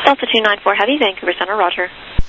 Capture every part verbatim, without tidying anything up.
Delta two nine four Heavy, Vancouver Center, roger.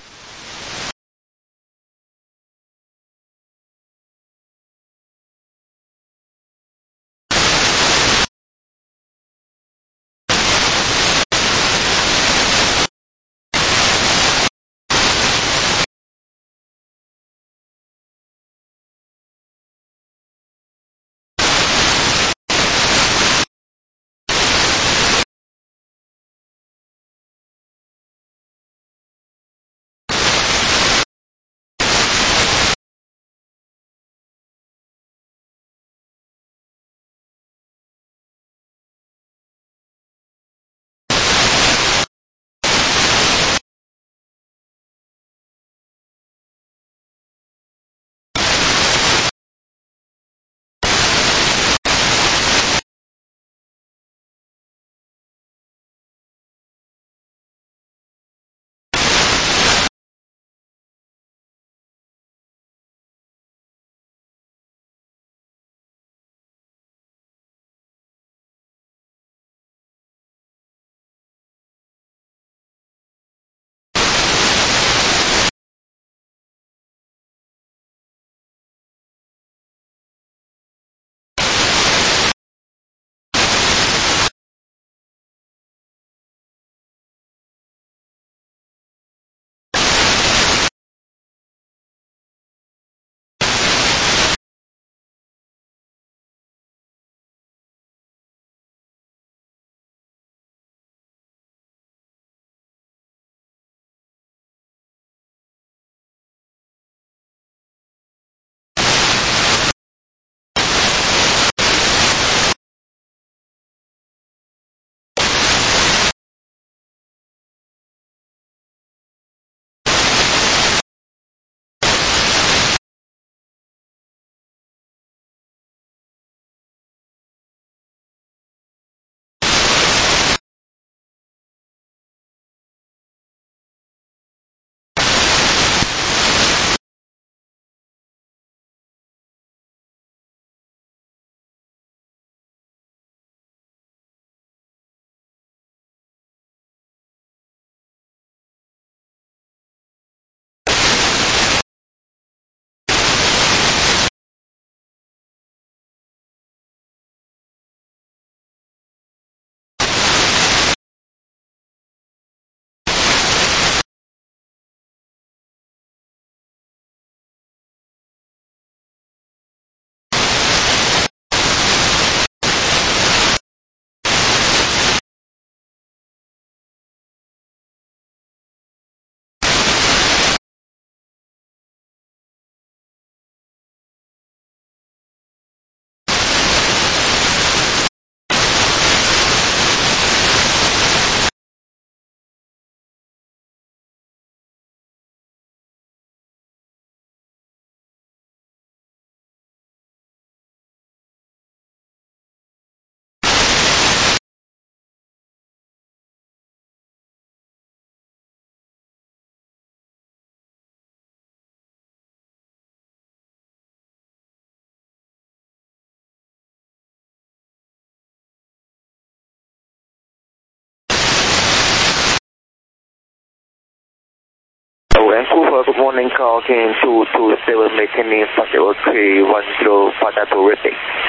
Vancouver, good morning, call King two two seven, maintaining Foxtrot three one zero, Pata to Ripping.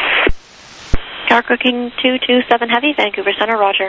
Cargo King two two seven Heavy, Vancouver Center, roger.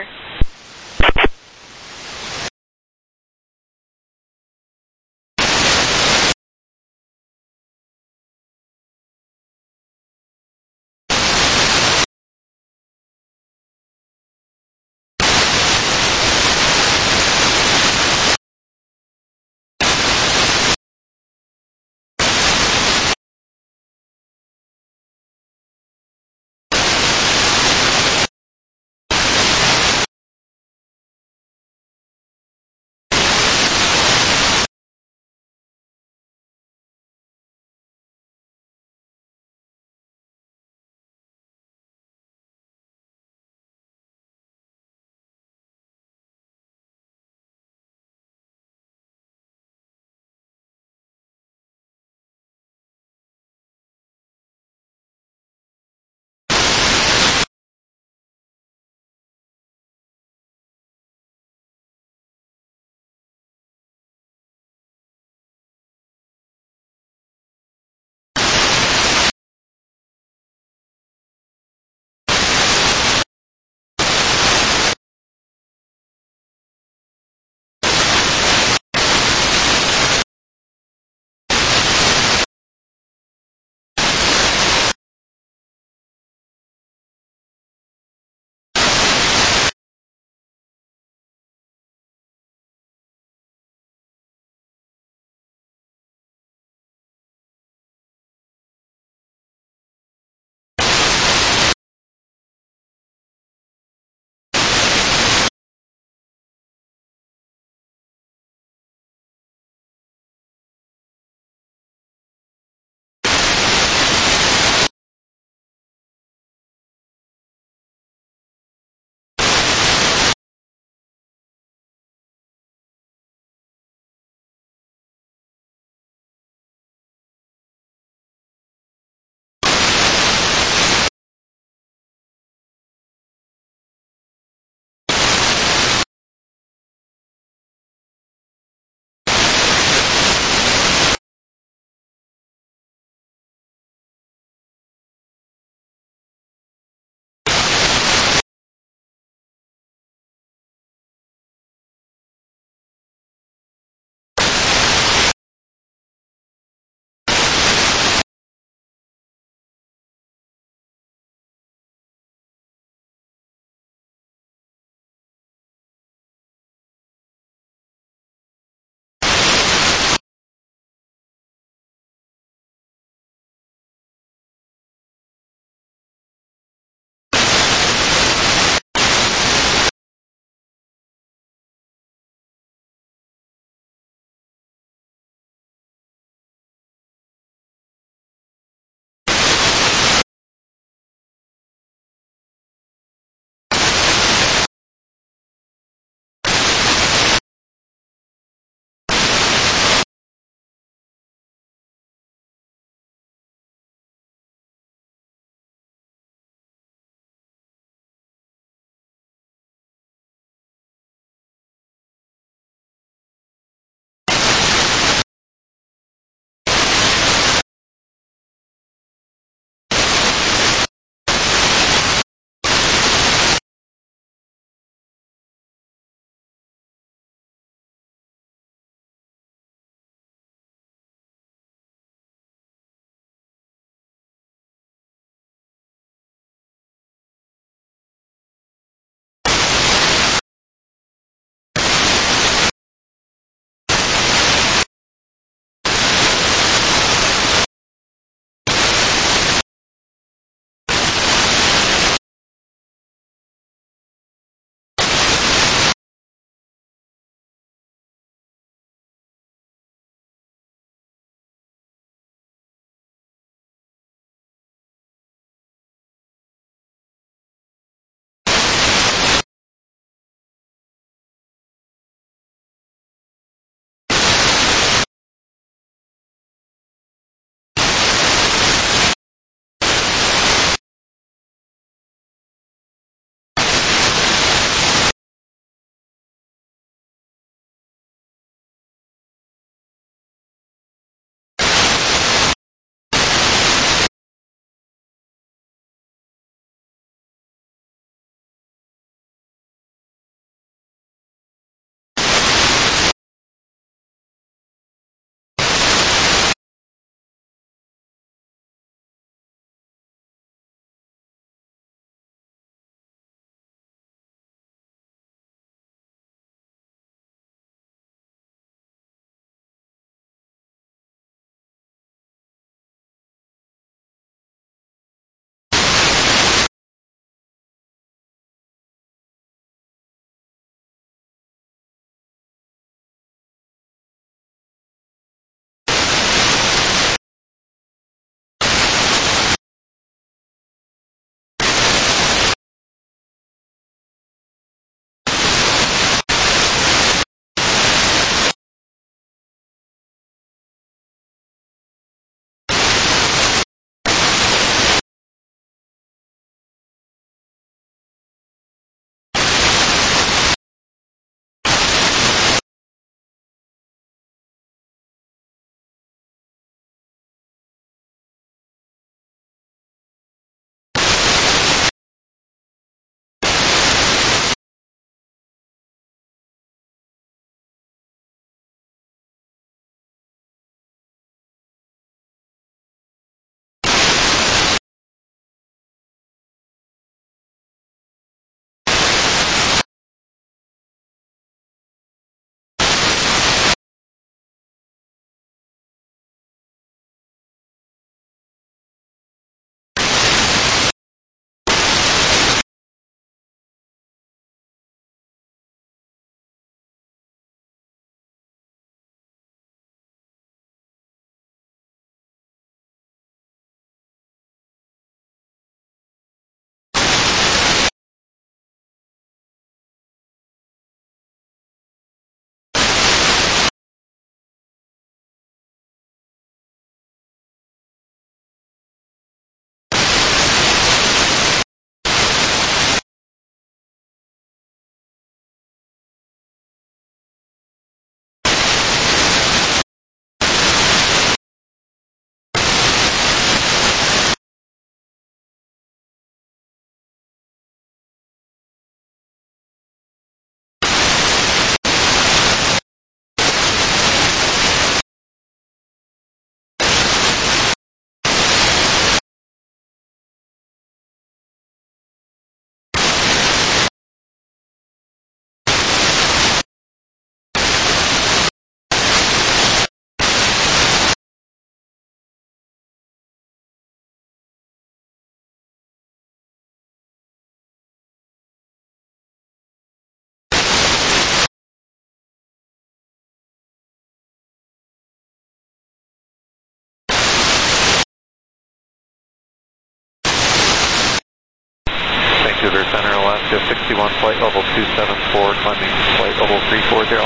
Alaska sixty-one, flight level two seven four, climbing flight level three four zero.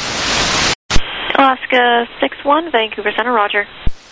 Alaska six one, Vancouver Center, roger.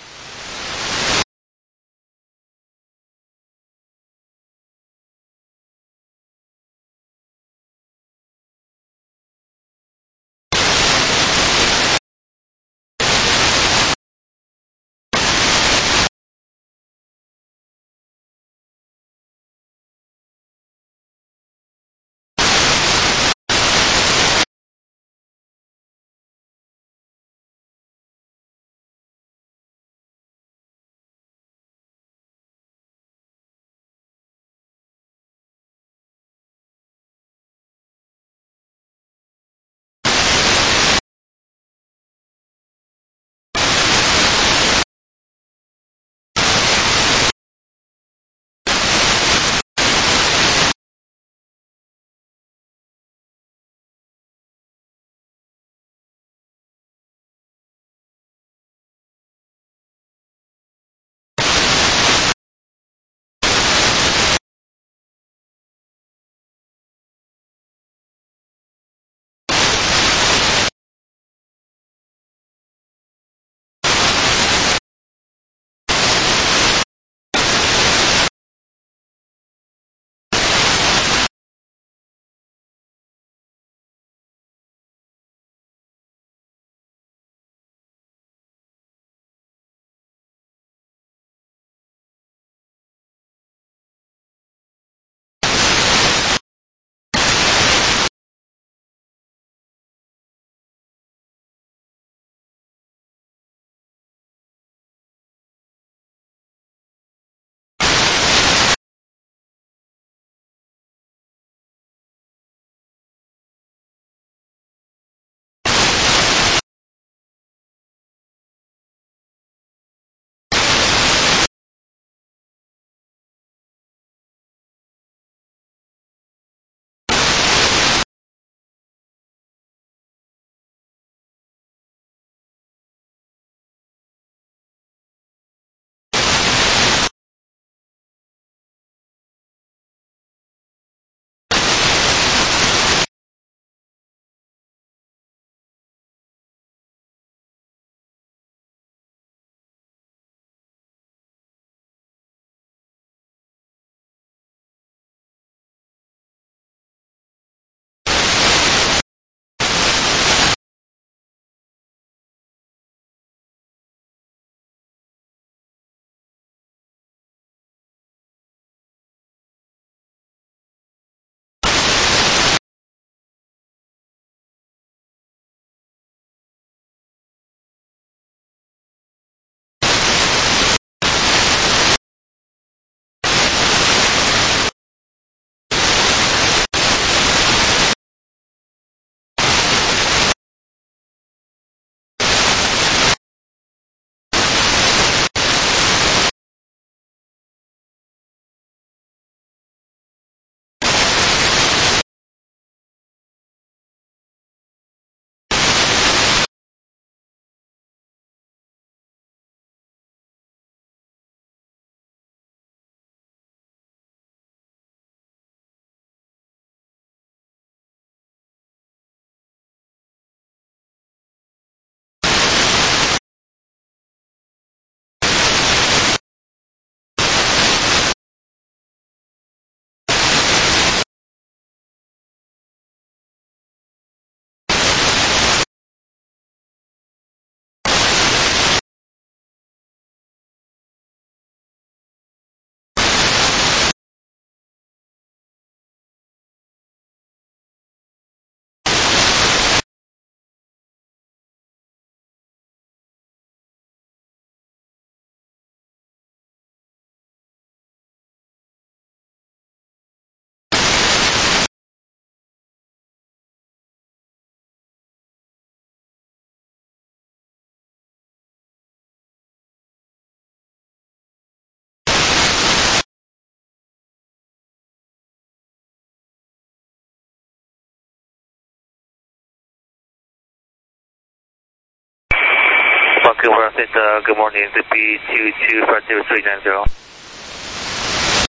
Vancouver Center, good morning, to B two two five zero three nine zero.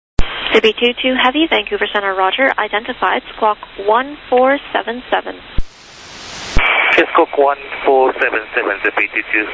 C B two two Heavy, Vancouver Center, Roger. Identified, squawk one four seven seven. Yes, squawk one four seven seven, C B two two.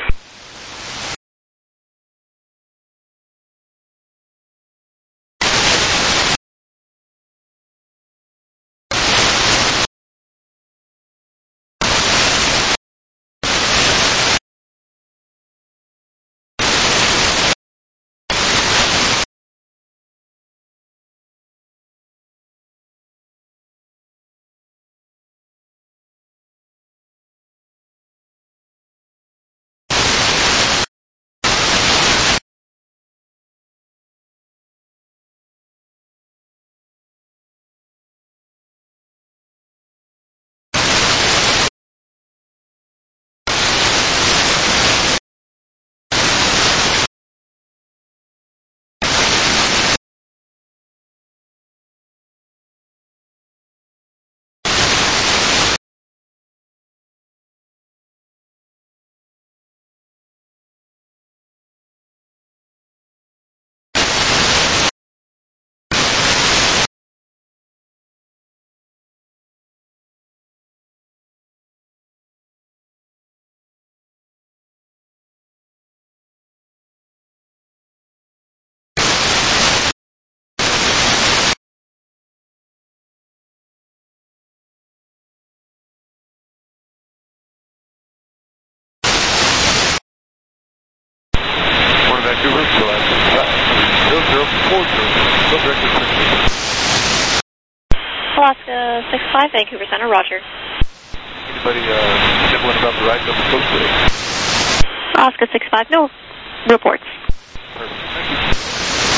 Vancouver, zero zero four zero, subject is six. Alaska six five, Vancouver Center, Roger. Anybody uh, nibbling about the right of the coast today? Alaska six five, no reports. Perfect. Thank you.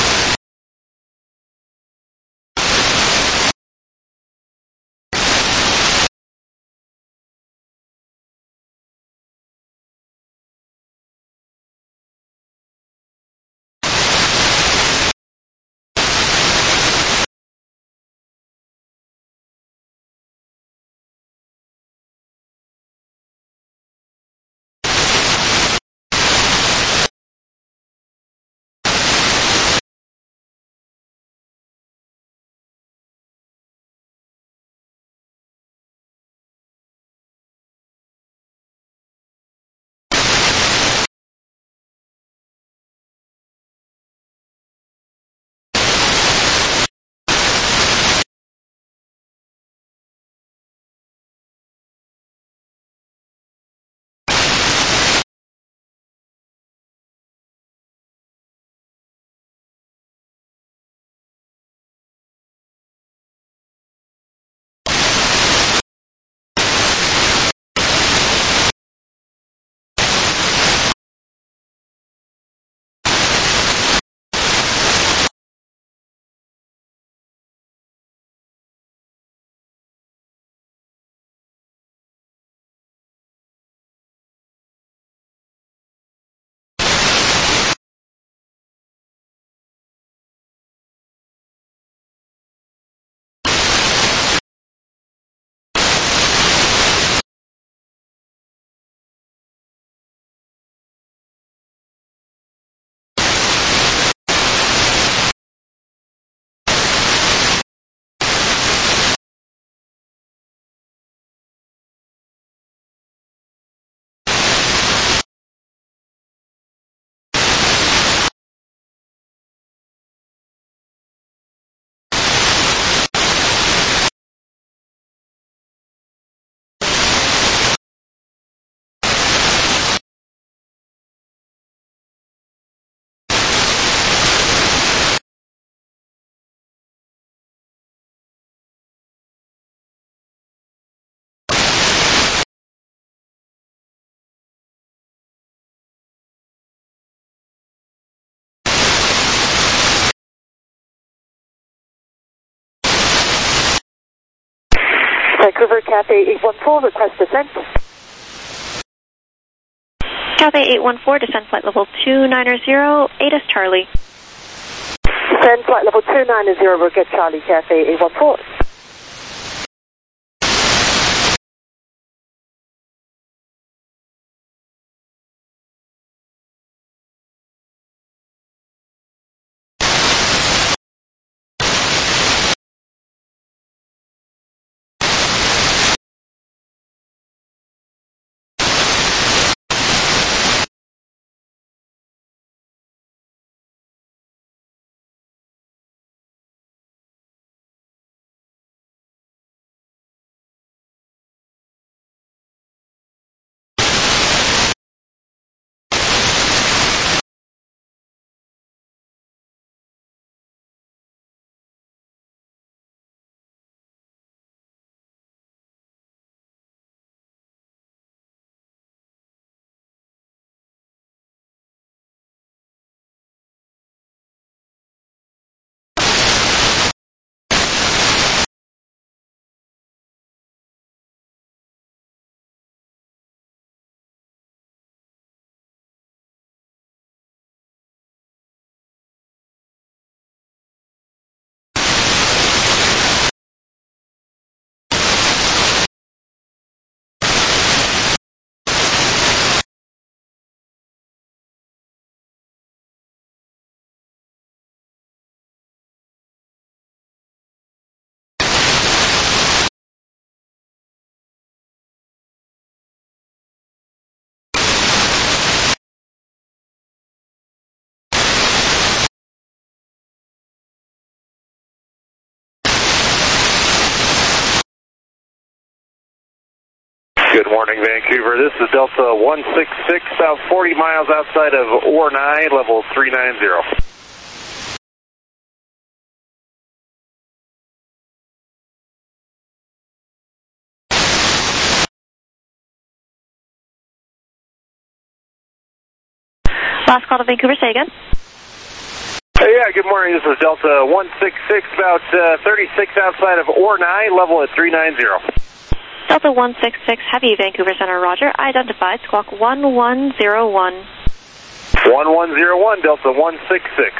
Vancouver, Cathay eight one four, request descent. Cathay eight one four, descend flight level two nine zero, A D A S Charlie. Descend flight level two nine zero, we'll get Charlie, Cathay eight one four. Good morning, Vancouver. This is Delta one six six, about forty miles outside of Ornai, level three nine zero. Last call to Vancouver, say again. Hey, yeah, good morning. This is Delta one six six, about uh, thirty-six outside of Ornai, level at three nine zero. Delta one six six, Heavy, Vancouver Center, roger. Identified, squawk one one zero one. one one zero one, Delta one six six.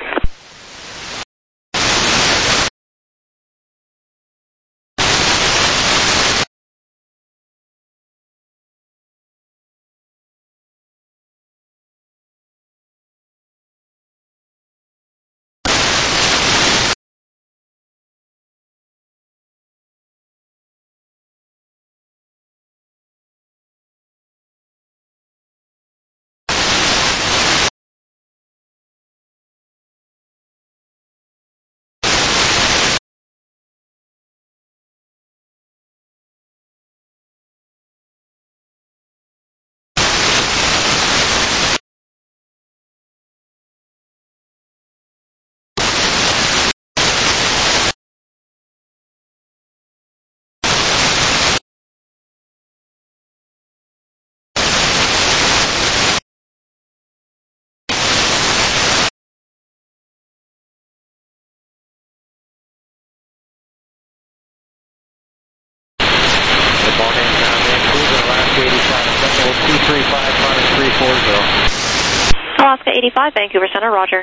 Good morning, uh, Vancouver, Alaska eighty-five, Central two three five minus three four zero. Alaska eighty-five, Vancouver Center, roger.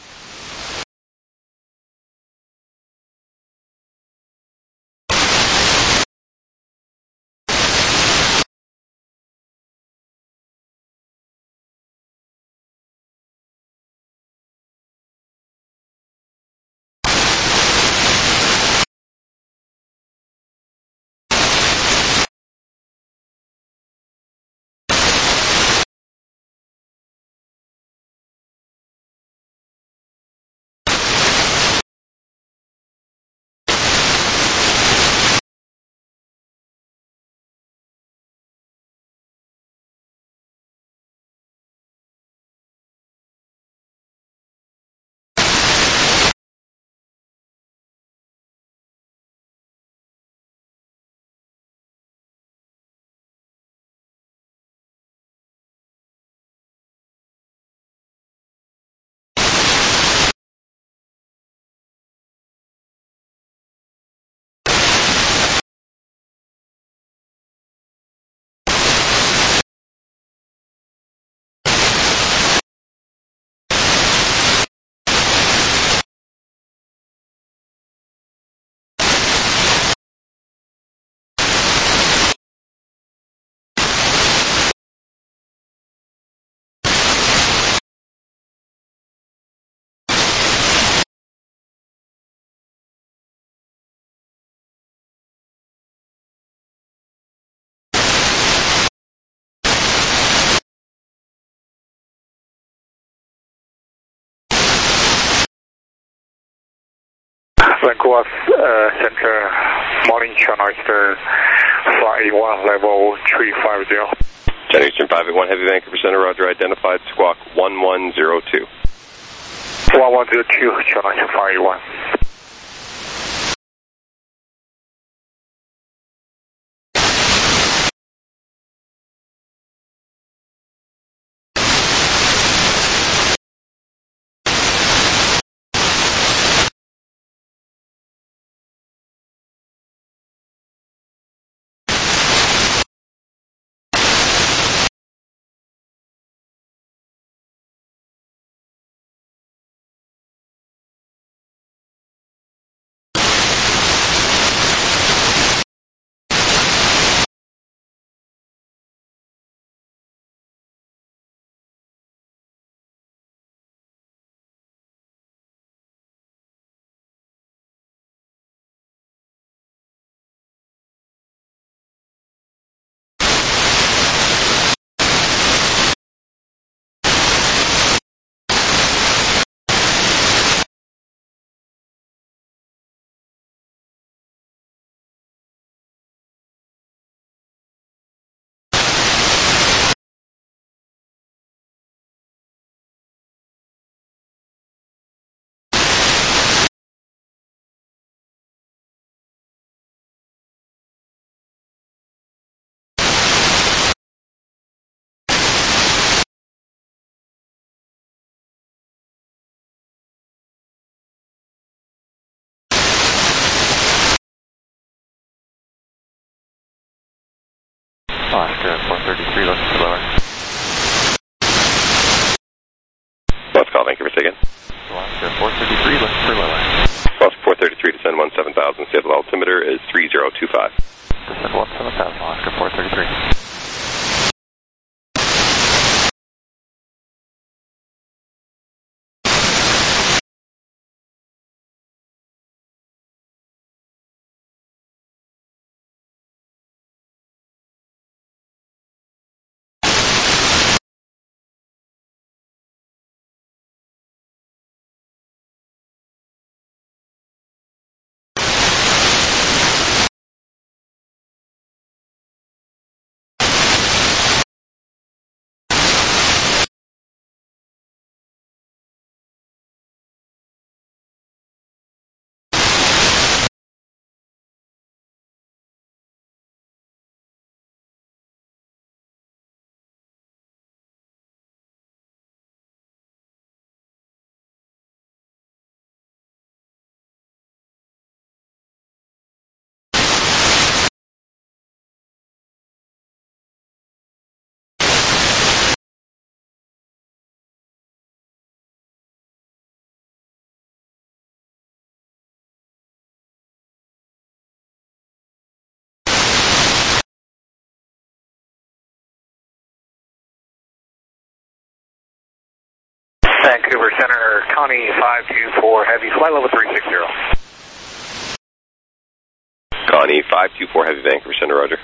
Vancouver uh, Center, morning, China Eastern, five eight one, level three five zero. China Eastern five eight one, Heavy, Vancouver Center, roger, identified, squawk one one zero two. one one zero two, China Eastern five eight one. Alaska four thirty-three, looking for lower. Last call, Vancouver, say again. Alaska four thirty-three, looking for lower. Alaska four thirty-three, descend one seven thousand, stable altimeter is three zero two five. Descend one seven thousand, Alaska four thirty-three. Vancouver Center, Connie five two four, heavy, flight level three six zero. Connie five two four, heavy, Vancouver Center, roger.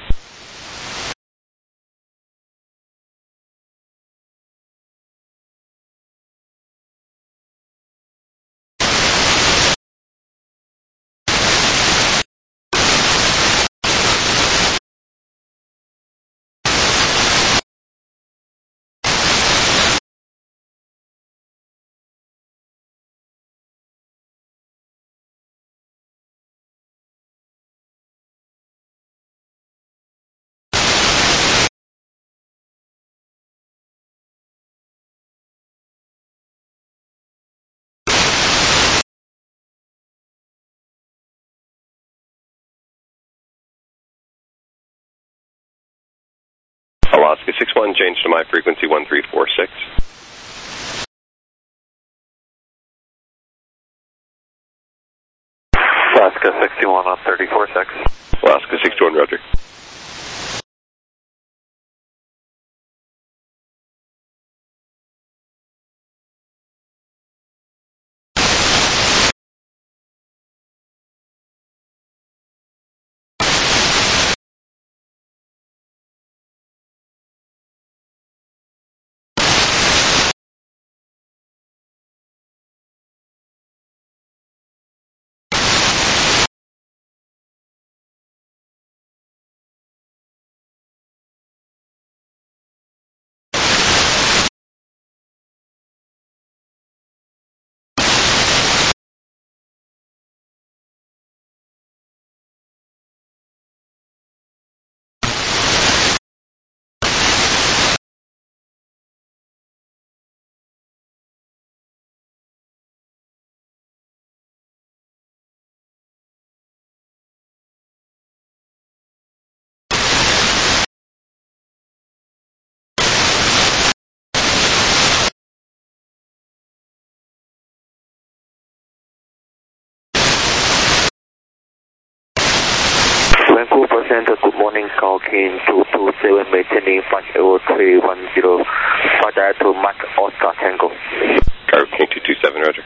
Alaska six one, change to my frequency one three four six. Alaska sixty-one on thirty-four six. Alaska sixty-one, roger. Vancouver Center, good morning, call King two two seven, maintaining five zero three one zero, further to Mike Oscar Tango. Car King two two seven, roger.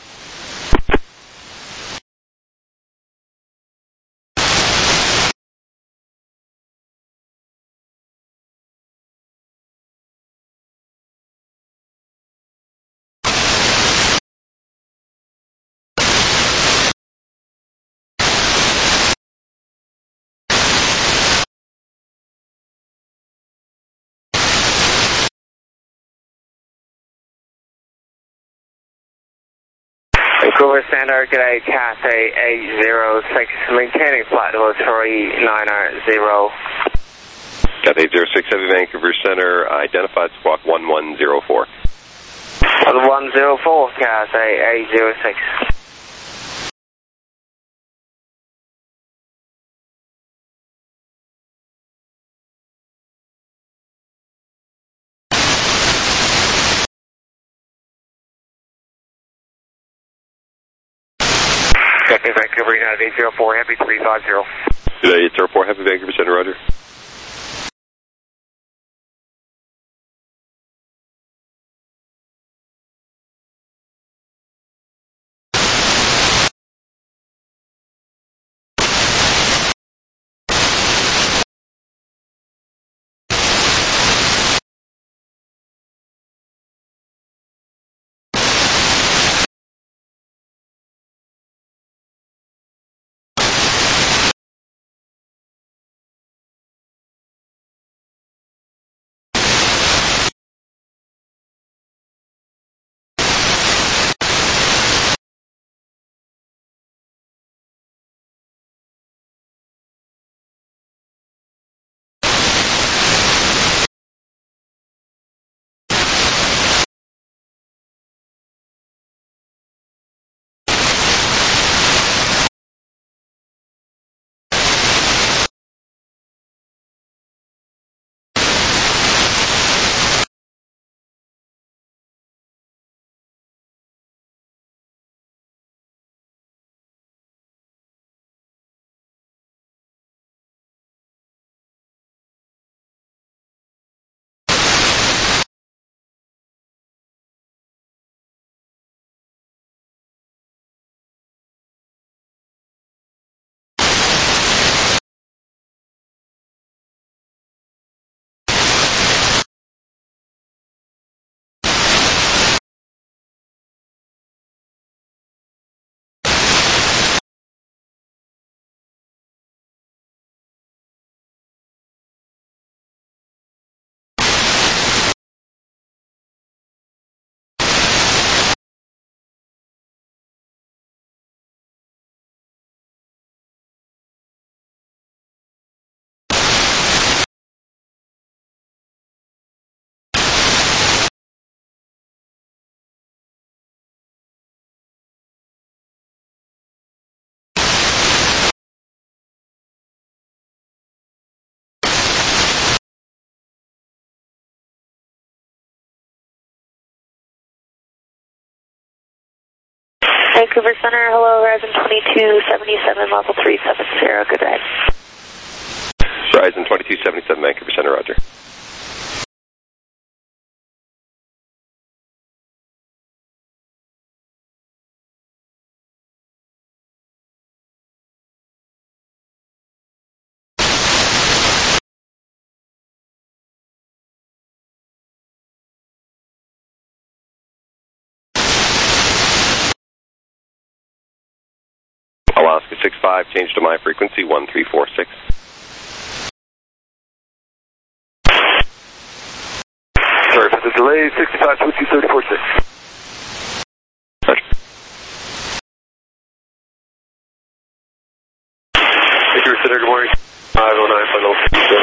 Vancouver Center, good day, Cathay eight zero six, maintaining flight level three nine zero. Cathay eight zero six, heavy, Vancouver Center, identified squawk one one zero four. one zero four, Cathay eight zero six. Copy Vancouver, United eight zero four, Heavy three five zero. United eight zero four, Heavy Vancouver Center, Roger. Vancouver Center, hello, Horizon twenty-two seventy-seven, level three seven zero, good ride. Horizon twenty-two seventy-seven, Vancouver Center, Roger. Alaska six five, change to my frequency, one three four six. Sorry for the delay, sixty-five, twenty-two, thirty, forty-six. Roger. Vancouver Center, good morning. five oh nine, final.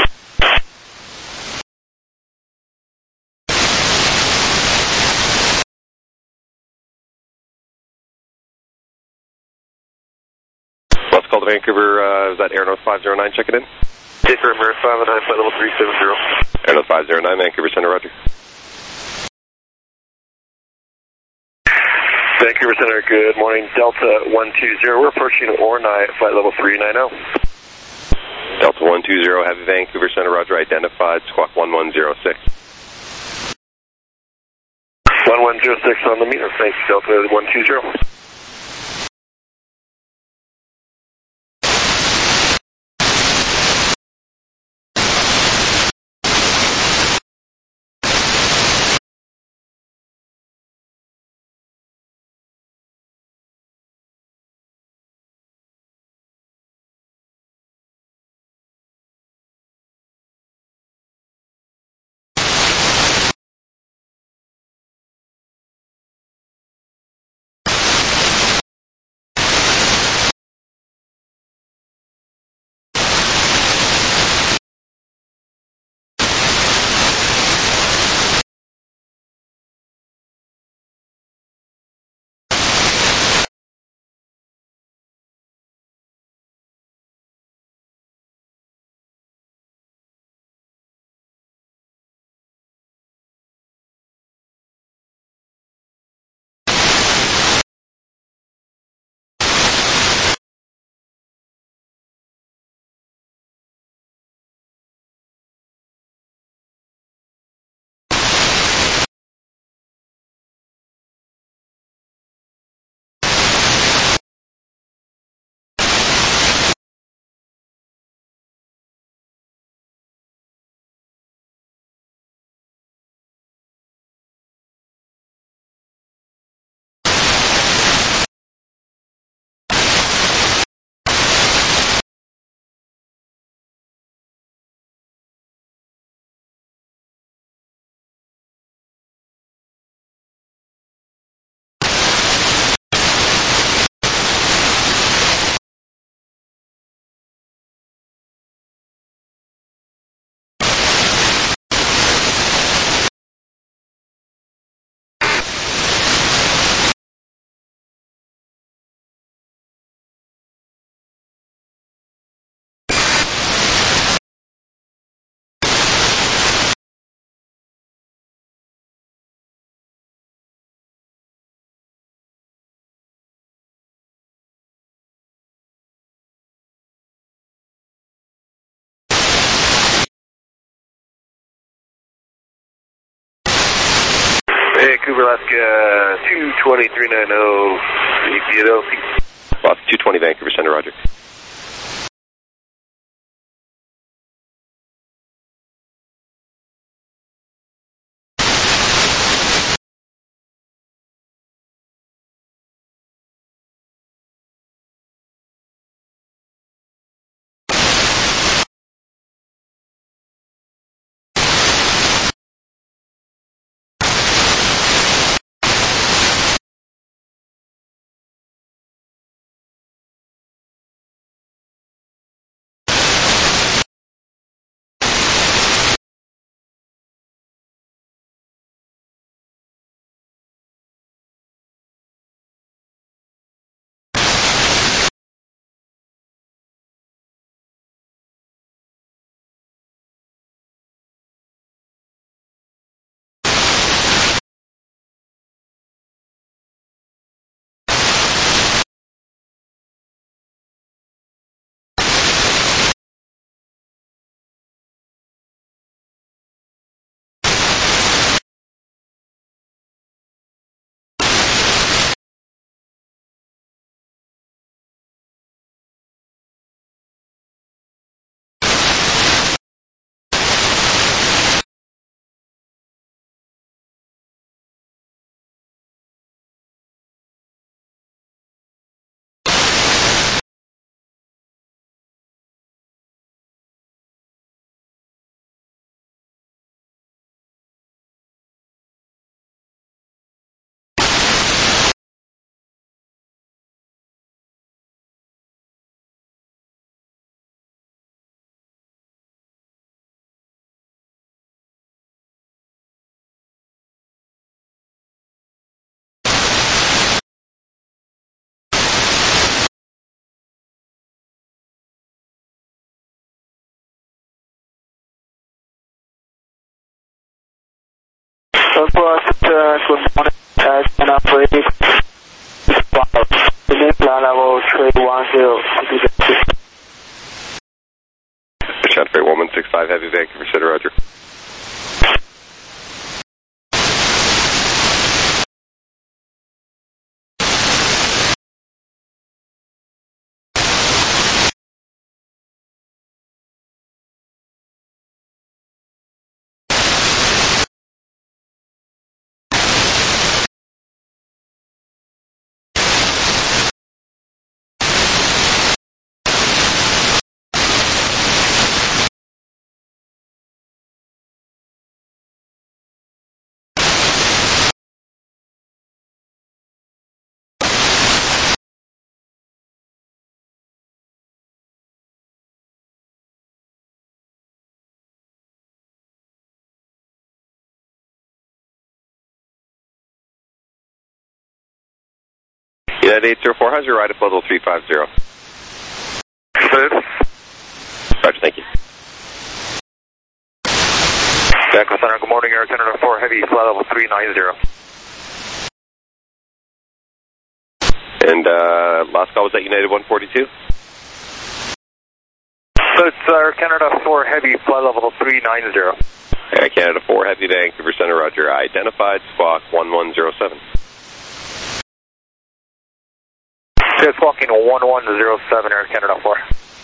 Let's call to Vancouver, uh, is that Air North five zero nine checking in? Take for America five oh nine, flight level three seven zero. Air North five zero nine, Vancouver Center, Roger. Vancouver Center, good morning. Delta one two zero, we're approaching Ornai, flight level three nine zero. Delta one two zero, Heavy Vancouver Center, Roger, identified, squawk one one zero six. one one zero six on the meter, thanks, Delta one two zero. Vancouver, Alaska, two twenty, three ninety, E P L C. Alaska two twenty, Vancouver Center, roger. Southwest, uh, good morning, uh, stand up for eight, plan level three one zero. Shot freight one one six five, heavy Vancouver Center, roger. United eight zero four, how's your ride up level three five zero? Good. Roger, thank you. Vancouver Center, good morning, Air Canada four, heavy, flight level three nine zero. And uh, last call was at United one forty-two? So it's Air Canada four, heavy, flight level three nine zero. Air Canada four, heavy, Vancouver Center, roger. Identified, squawk one one zero seven. It's walking one one zero seven, Air Canada four.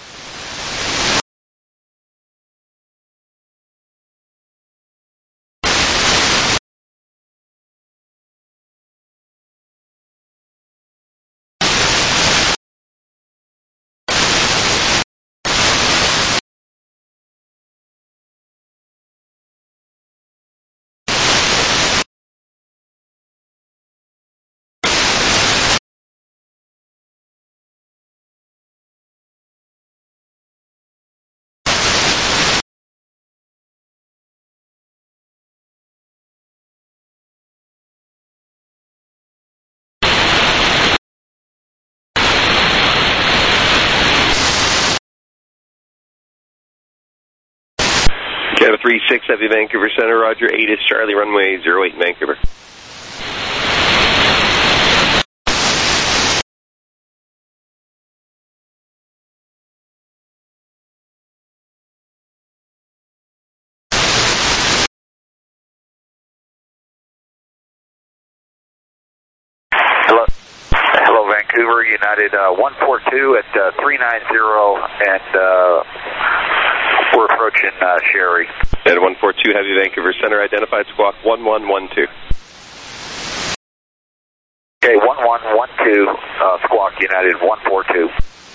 Canada three six, heavy, Vancouver Center, roger. eight is Charlie, runway zero eight, Vancouver. Vancouver, United uh, one four two at uh, three nine zero, and uh, we're approaching uh, Sherry. United one four two, Heavy Vancouver Center, identified squawk one one one two. Okay, one one one two, uh, squawk United one four two.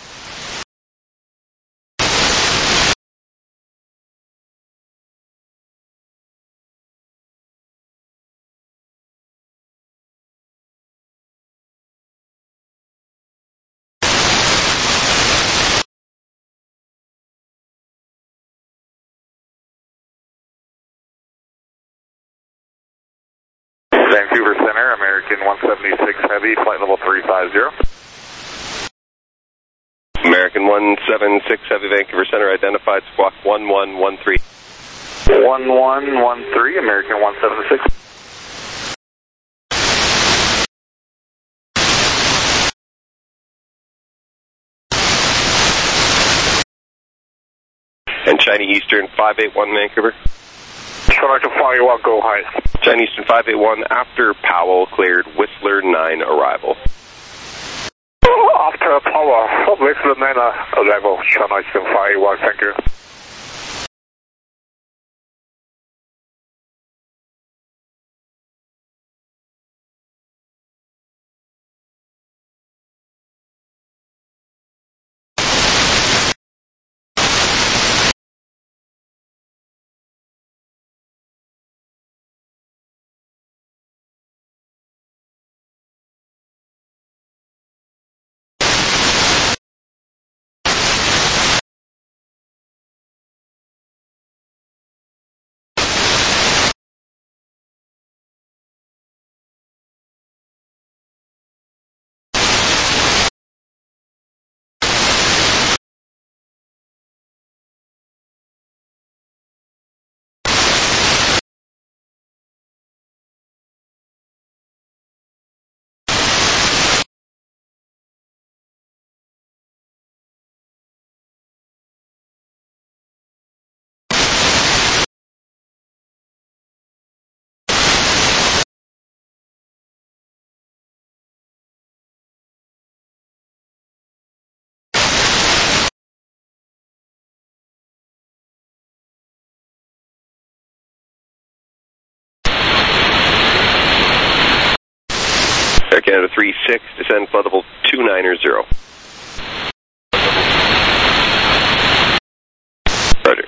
Vancouver Center, American one seventy-six Heavy, flight level three five zero. American one seventy-six Heavy Vancouver Center, identified squawk one one one three. one one one three, American one seventy-six. And China Eastern five eight one Vancouver. China to five eight one, go high. China Eastern five eight one, after Powell, cleared Whistler nine arrival. After Power, Whistler nine arrival, China Eastern five eight one, thank you. Air Canada three six, descend flight level two niner zero. Roger.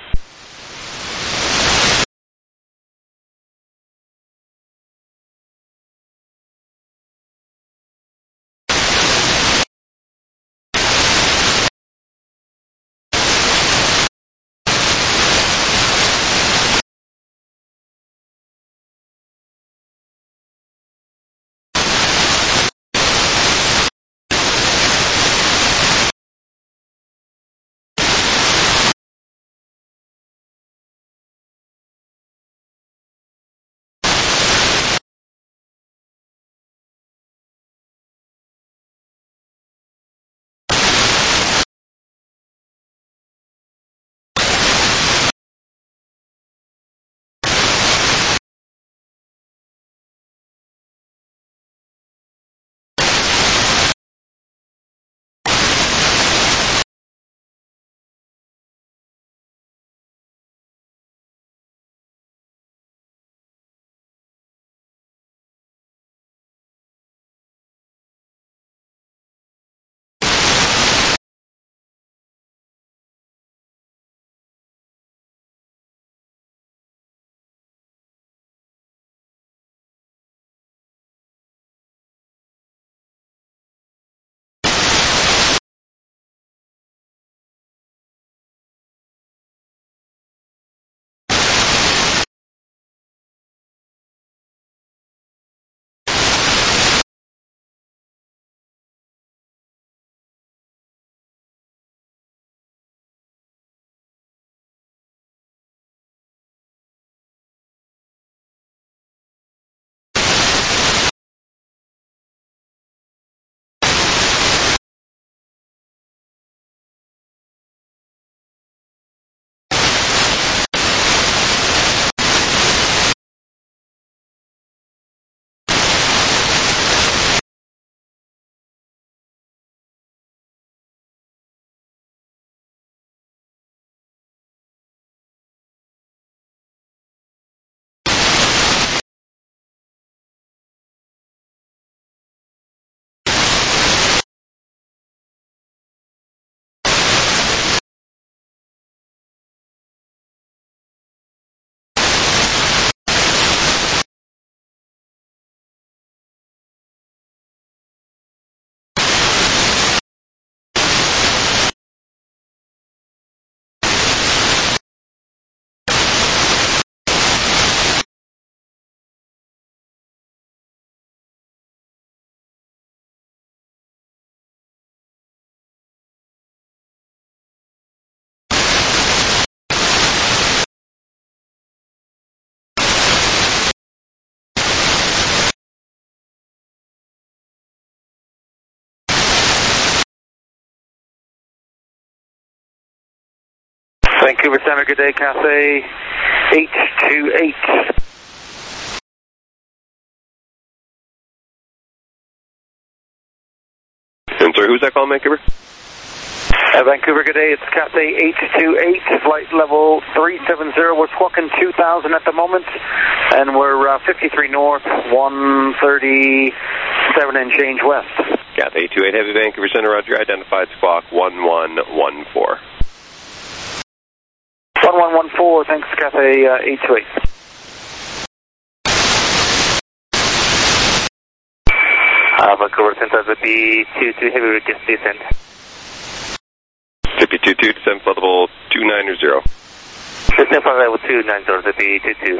Vancouver Center, good day, Cathay eight two eight. And sorry, who's that calling, Vancouver? Uh, Vancouver, good day, it's Cathay eight two eight, flight level three seven zero. We're squawking two thousand at the moment, and we're uh, fifty-three north, one thirty-seven and change west. Cathay eight two eight, Heavy Vancouver Center, Roger, identified squawk one one one four. one one one four, thanks, Cathay uh, eight two eight. Uh, Vancouver Center, the B two two Heavy, request descent. Tippy two two, descent level two nine zero. Descent flight level two nine zero, the B two two.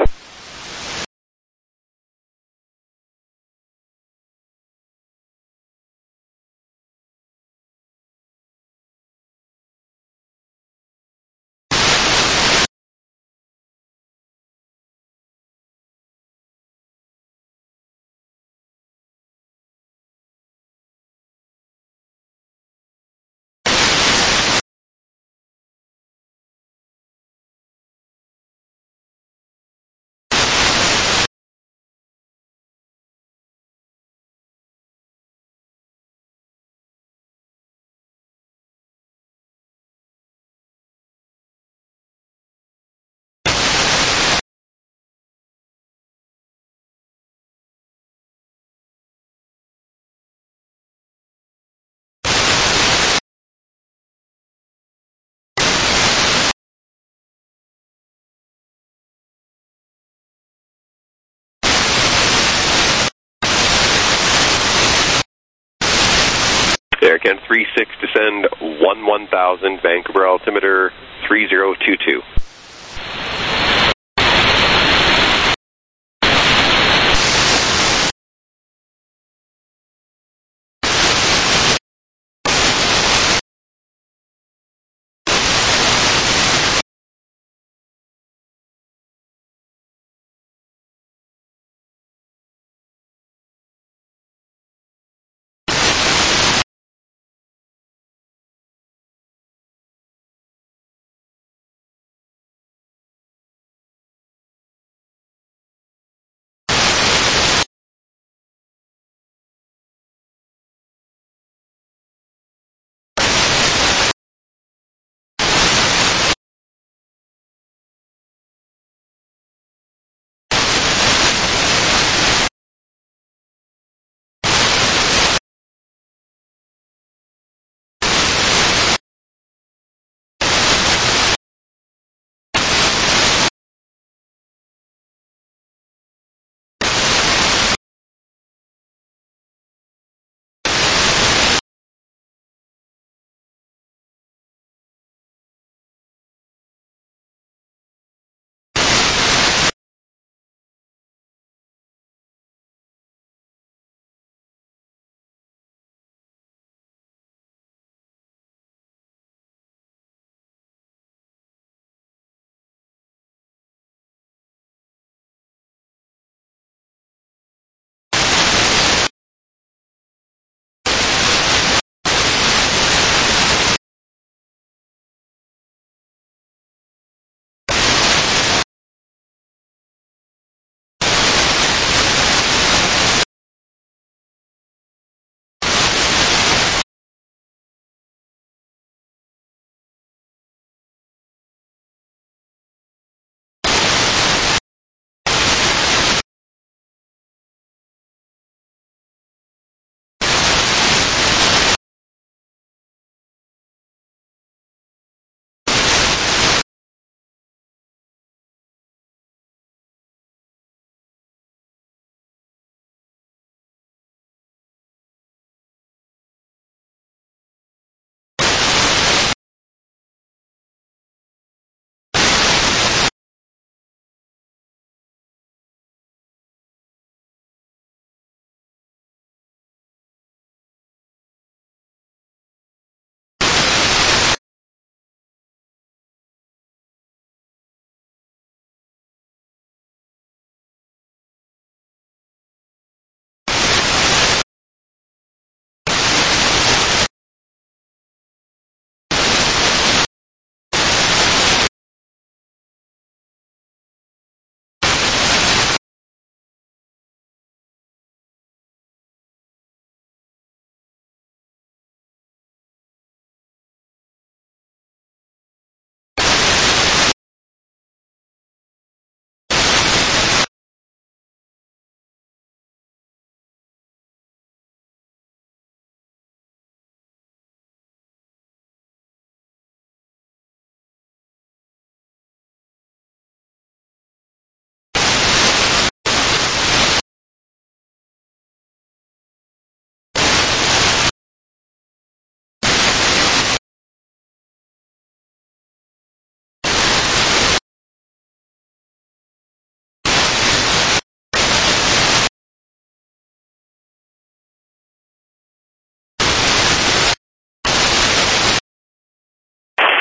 Aircan three six, descend one one thousand, Vancouver altimeter three zero two two.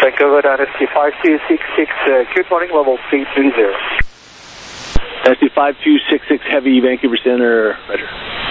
Vancouver, that is the five two six six, uh, good morning, level three three zero. S D five two six six Heavy, Vancouver Center, roger.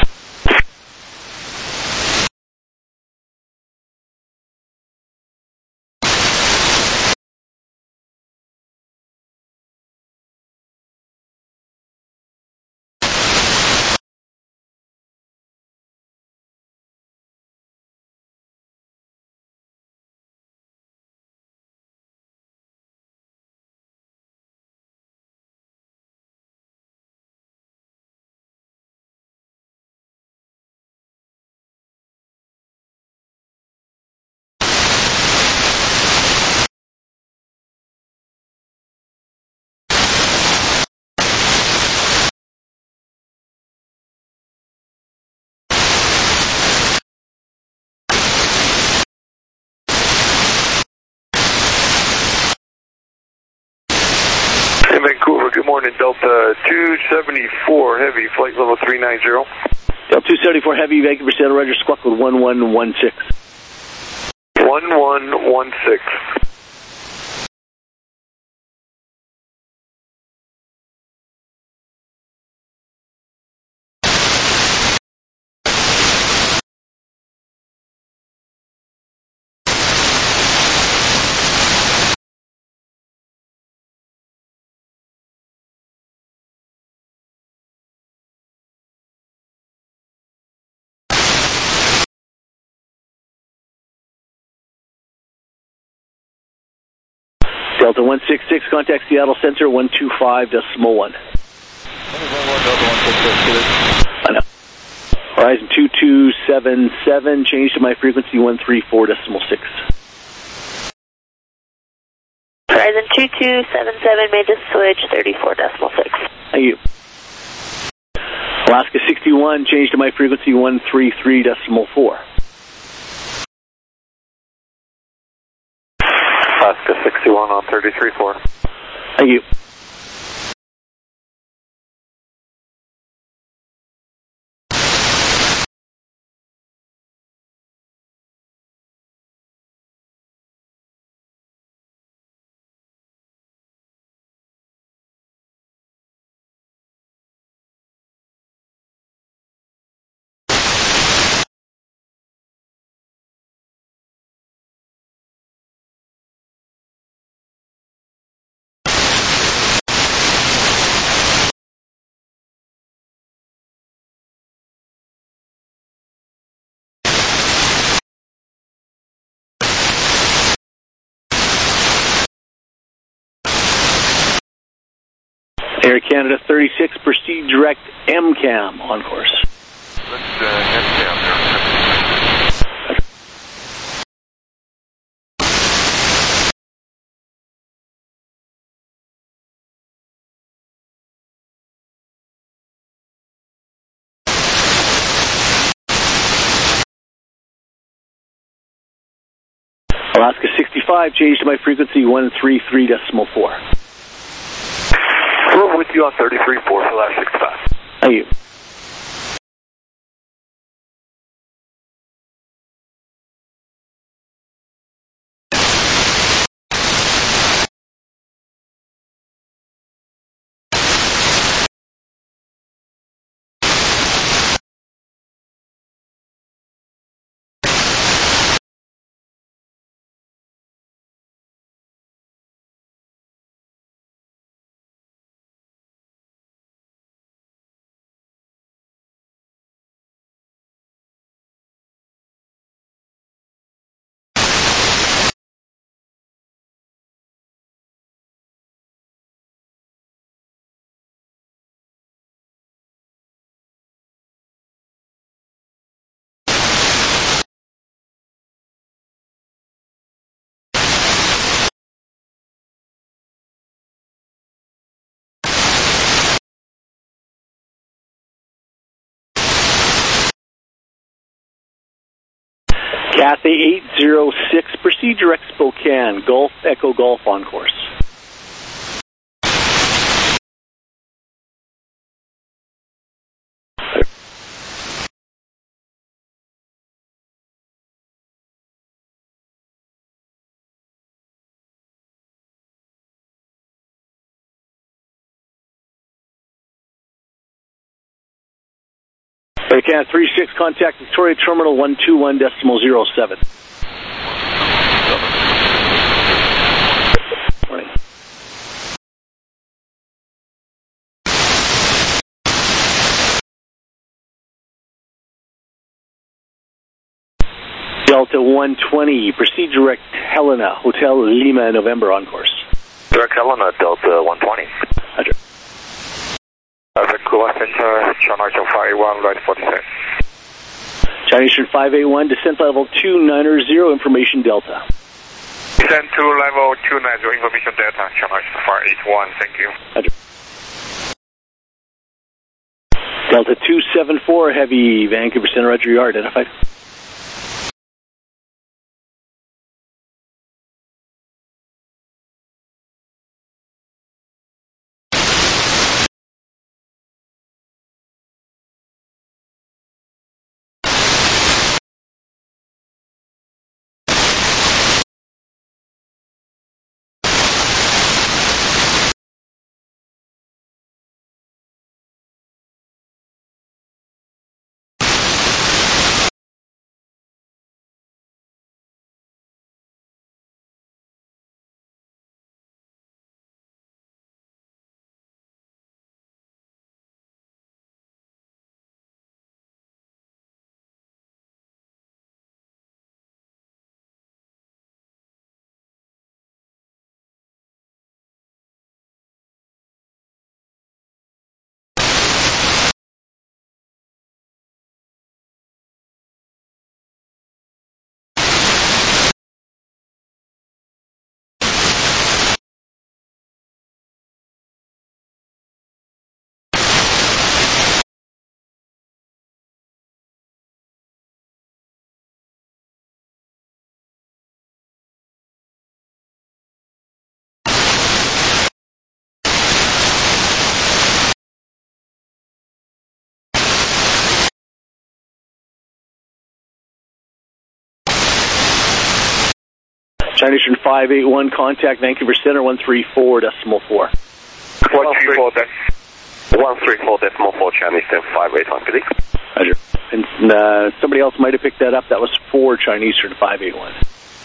Vancouver, good morning, Delta two seventy-four Heavy, flight level three nine zero. Delta two seventy-four Heavy, Vancouver Center, roger, squawk with one one one six. one one one six. Delta one six six, contact Seattle Center, one two five decimal one. I know. Horizon two two seven seven, change to my frequency one three four decimal six. Horizon two two seven seven, made the switch, thirty-four decimal six. Thank you. Alaska sixty-one, change to my frequency one three three decimal four. Alaska sixty-one on thirty-three four. Thank you. Air Canada thirty-six, proceed direct M CAM on course. Let's uh, M CAM there. Alaska sixty-five, change to my frequency one three three decimal four. We're with you on thirty-three four for last sixty-five. Thank you. Cathay eight zero six, proceed direct Spokane, Golf Echo Golf on course. Can three six, contact Victoria Terminal one two one decimal zero seven. Morning. Delta one twenty, proceed direct Helena, Hotel Lima, November on course. Direct Helena, Delta one twenty. Roger. Vancouver Center, China Eastern five eight one, right forty-six. China Eastern five eight one, descent level two ninety, information Delta. Descent to level two ninety, information Delta, China Eastern five eight one, thank you. Roger. Delta two seven four, heavy, Vancouver Center, Roger, you are identified. China Eastern five eight one, contact Vancouver Center one three four decimal four. one three four decimal four, China Eastern five eight one, please. Roger. And uh, somebody else might have picked that up. That was four China Eastern five eight one.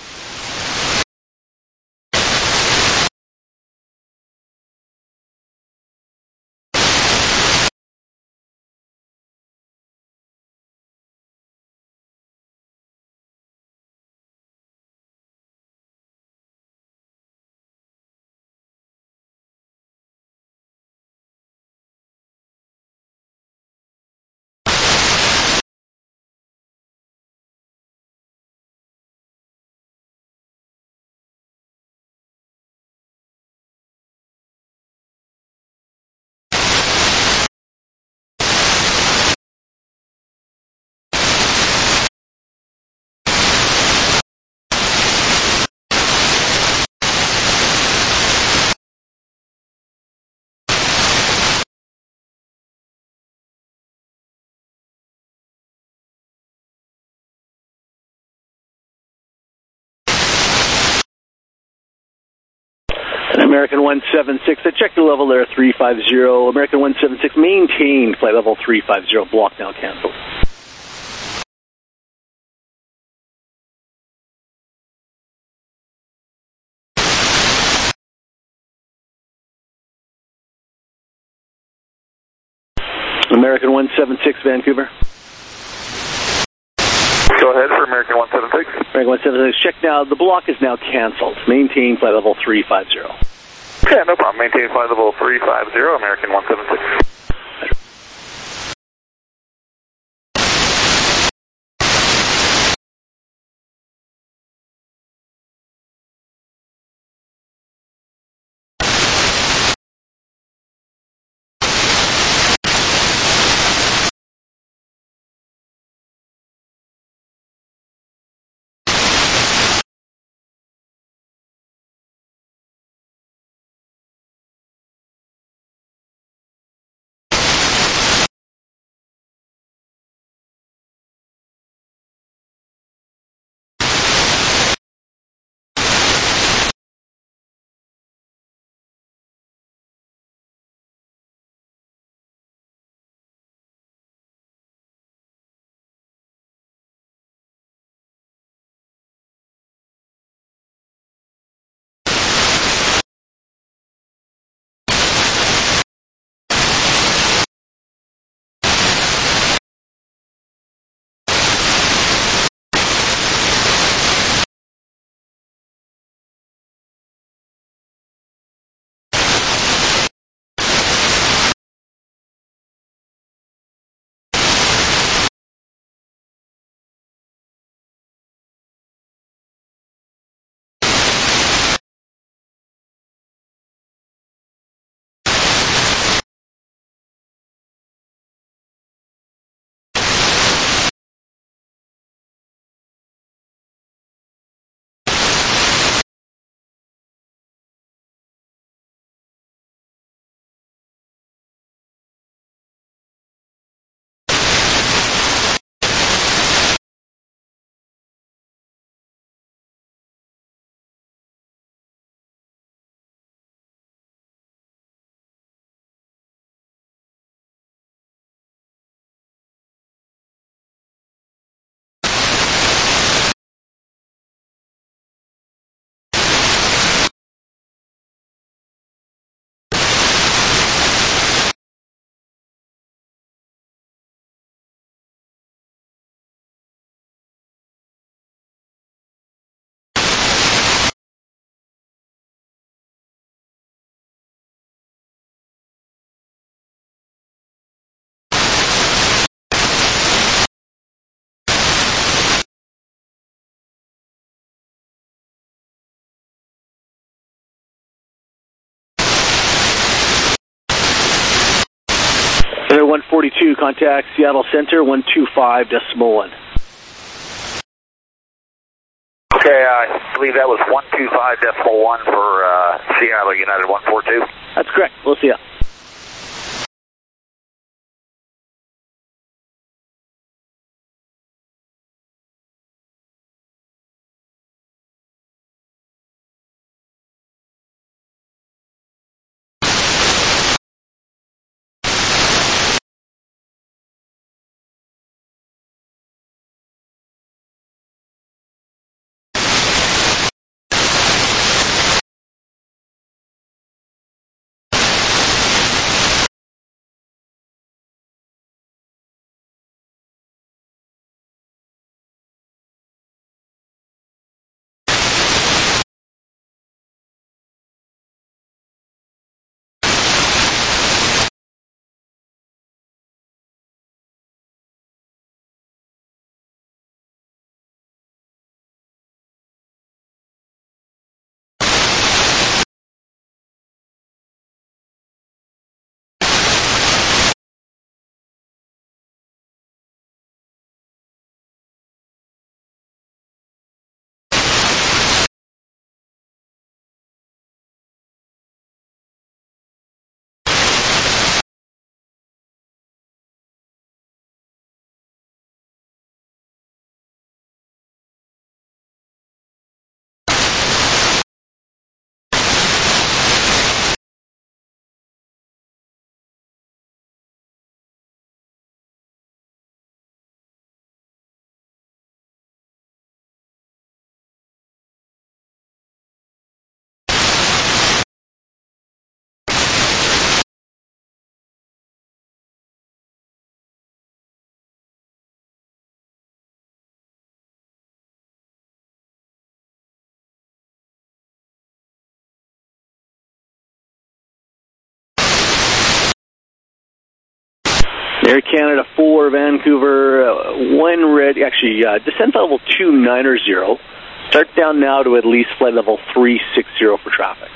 American one seven six, I checked the level there, three five zero. American one seven six, maintained flight level three five zero, block now canceled. American one seven six, Vancouver. Go ahead for American one seven six. American one seven six, check now, the block is now canceled. Maintain flight level three five zero. Yeah, no problem. Maintain flight level three five zero, American one seven six. one forty-two, contact Seattle Center, one two five decimal one. Okay, I believe that was one two five decimal one for uh, Seattle United one four two. That's correct. We'll see ya. Air Canada four, Vancouver, uh, when ready, actually, uh, descent level two niner zero. Start down now to at least flight level three six zero for traffic.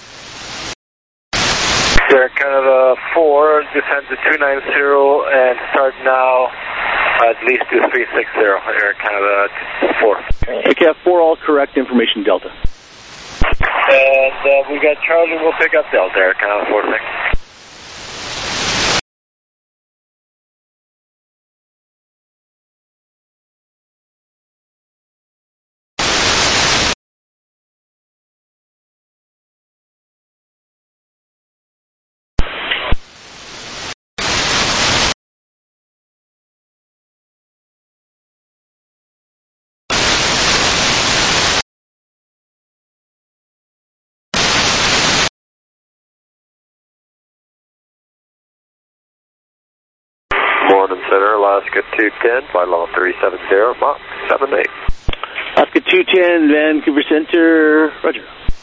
Air Canada four, descend to two nine zero and start now at least to three six zero. Air Canada four. Air Canada four, all correct, information Delta. And uh, we got Charlie, we'll pick up Delta, Air Canada four six. Morning Center, Alaska two ten, flight level three seven zero, Mach seven eight. Alaska two ten, Vancouver Center, roger.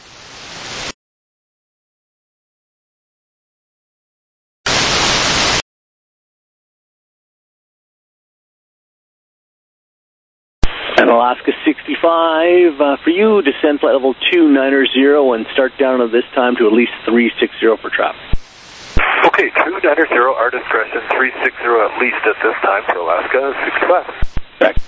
And Alaska sixty-five, uh, for you, descend flight level two niner zero and start down at this time to at least three six zero for traffic. Okay, two niner zero, our discretion, three six zero at least at this time for Alaska sixty-five. Correct.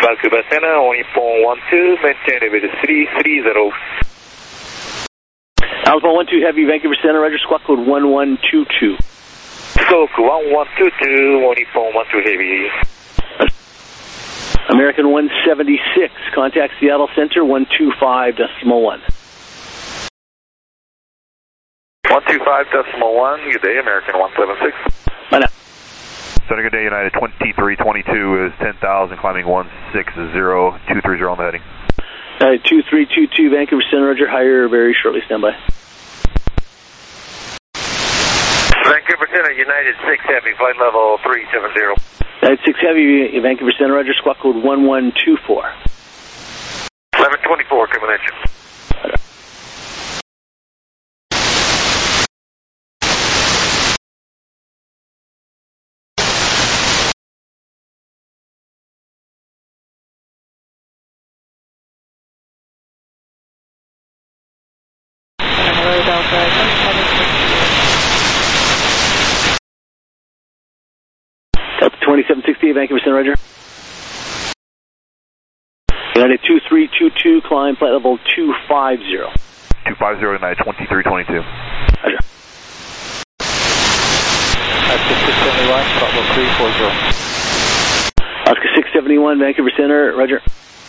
Vancouver Center, one four one two, maintain elevator three three zero. Alpha one two Heavy, Vancouver Center, Roger, squawk code one one two two. Squawk one one two two, one four one two Heavy. American one seventy-six, contact Seattle Center, one two five decimal one. one two five decimal one, good day, American one seventy-six. Bye now. Center, good day, United twenty-three twenty-two is ten thousand, climbing one six zero two three zero on the heading. United two three two two, Vancouver Center, Roger, higher very shortly, stand by. Vancouver Center, United six Heavy, flight level three seven zero. United six Heavy, Vancouver Center, Roger, squawk code one one two four. eleven twenty-four, coming at you. Roger. Delta twenty-seven sixty-eight, Vancouver Center, Roger. United two three two two, climb flight level two five zero. two five zero, United twenty-three twenty-two. Roger. Oscar six seventy-one, flight level three four zero. Oscar six seventy-one, Vancouver Center, Roger.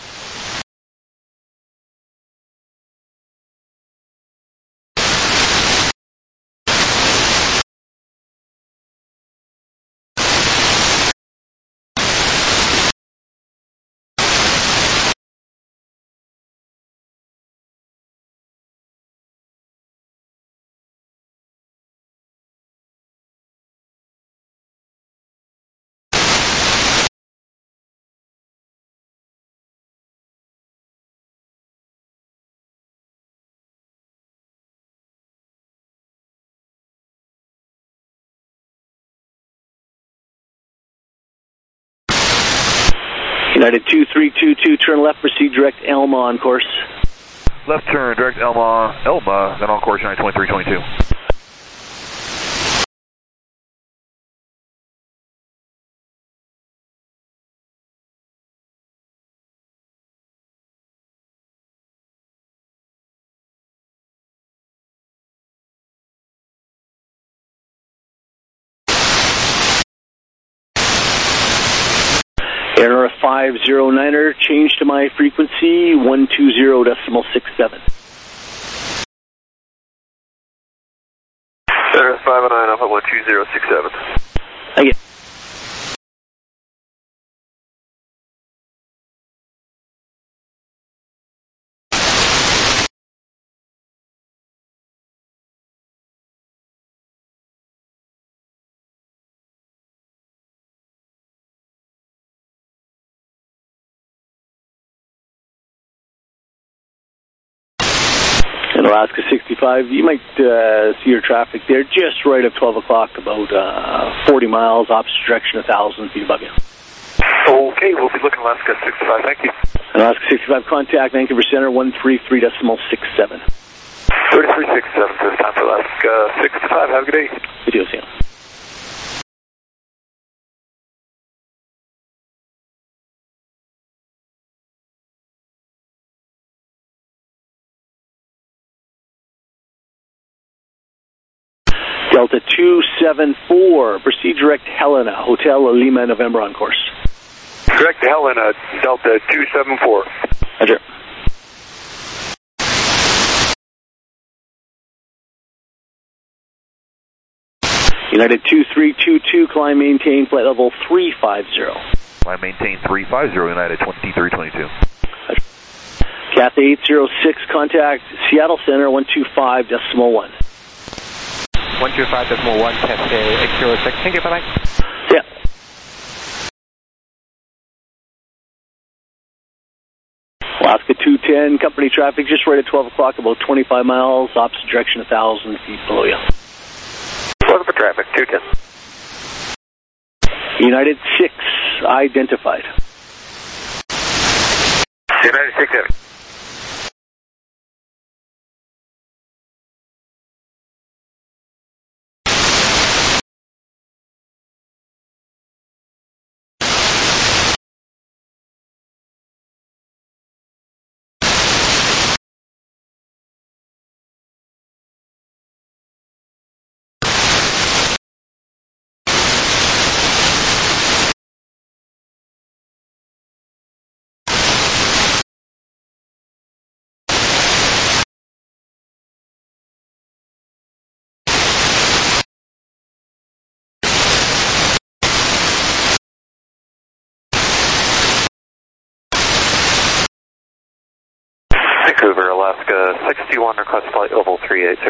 United two three two two, turn left, proceed direct Elma on course. Left turn, direct Elma, Elma, then on course, United twenty-three twenty-two. Air five zero niner, change to my frequency, one two zero decimal six seven. Air five oh nine, Alpha one two zero six seven. Thank you. In Alaska sixty-five, you might uh, see your traffic there just right at twelve o'clock, about uh, forty miles, opposite direction, one thousand feet above you. Okay, we'll be looking Alaska sixty-five, thank you. In Alaska sixty-five, contact Vancouver Center, one three three decimal six seven. thirty-three sixty-seven, this time for Alaska sixty-five, have a good day. You do, see you. Delta two seven four, proceed direct Helena, Hotel Lima, November on course. Direct Helena, Delta two seven four. Roger. United two three two two, climb maintain flight level three five zero. Climb maintain three five zero, United twenty-three twenty-two. Cathay eight zero six, contact Seattle Center, one two five decimal one. one two five decimal one, Cathay eight zero six, thank you, bye-bye. Yeah. Alaska two ten, company traffic just right at twelve o'clock, about twenty-five miles, opposite direction, one thousand feet below you. What's for traffic, two ten. United six, identified. United six Heavy. Vancouver, Alaska sixty-one, request flight level three eighty.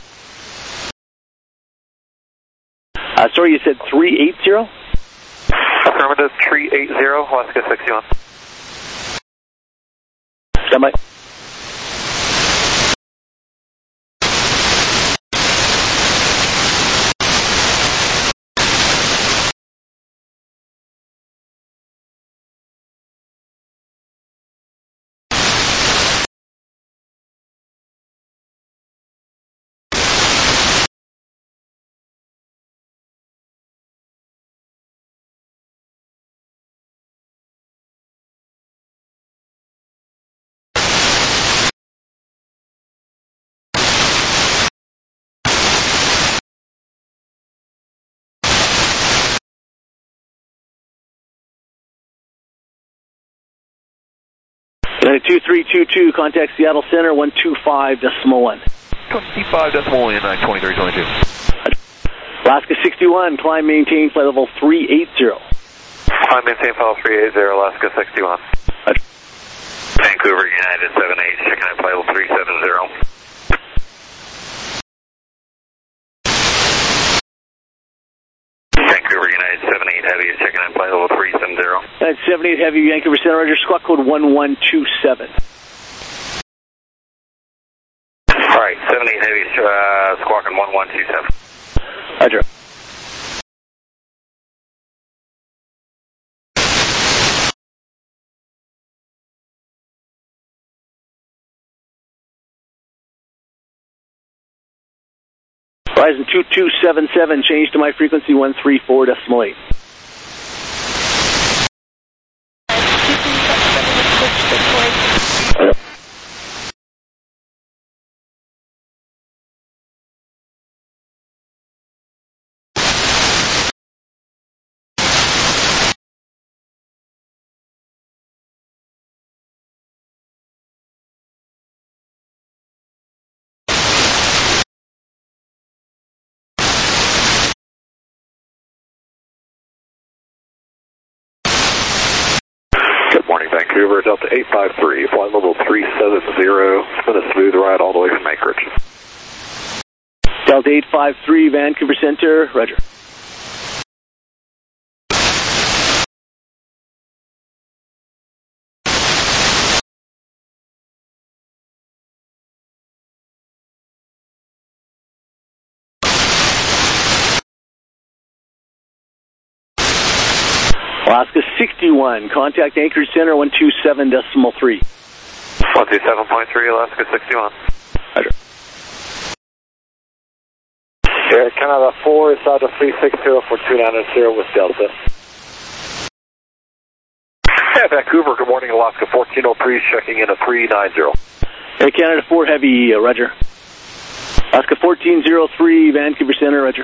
Uh, sorry, you said three eighty? Affirmative, three eighty, Alaska sixty-one. Stand by. United two three two two, contact Seattle Center, one two five decimal one. twenty-five decimal one, nine twenty-three twenty-two. Alaska sixty-one, climb maintain, flight level three eighty. Climb maintain, flight level three eighty, Alaska sixty-one. Roger. Vancouver, United seven eight, checking in flight level three seventy. Vancouver, United seven eight, heavy, checking in flight level three seventy. United seven eight, heavy, Vancouver Center, Roger, squawk code one one two seven. Alright, seven eight, heavy, uh, squawking one one two seven. Roger. Horizon two two seven seven, change to my frequency one three four decimal eight. Morning, Vancouver, Delta eight five three, flight level three seventy. It's been a smooth ride all the way from Anchorage. Delta eight five three, Vancouver Center, Roger. Alaska sixty-one, contact Anchorage Center, one two seven decimal three. one two seven point three, Alaska sixty-one. Roger. Air Canada four, is out of three six zero for two nine zero with Delta. Yeah, Vancouver, good morning, Alaska fourteen oh three, checking in at three nine zero. Air Canada four, heavy, uh, Roger. Alaska fourteen oh three, Vancouver Center, Roger.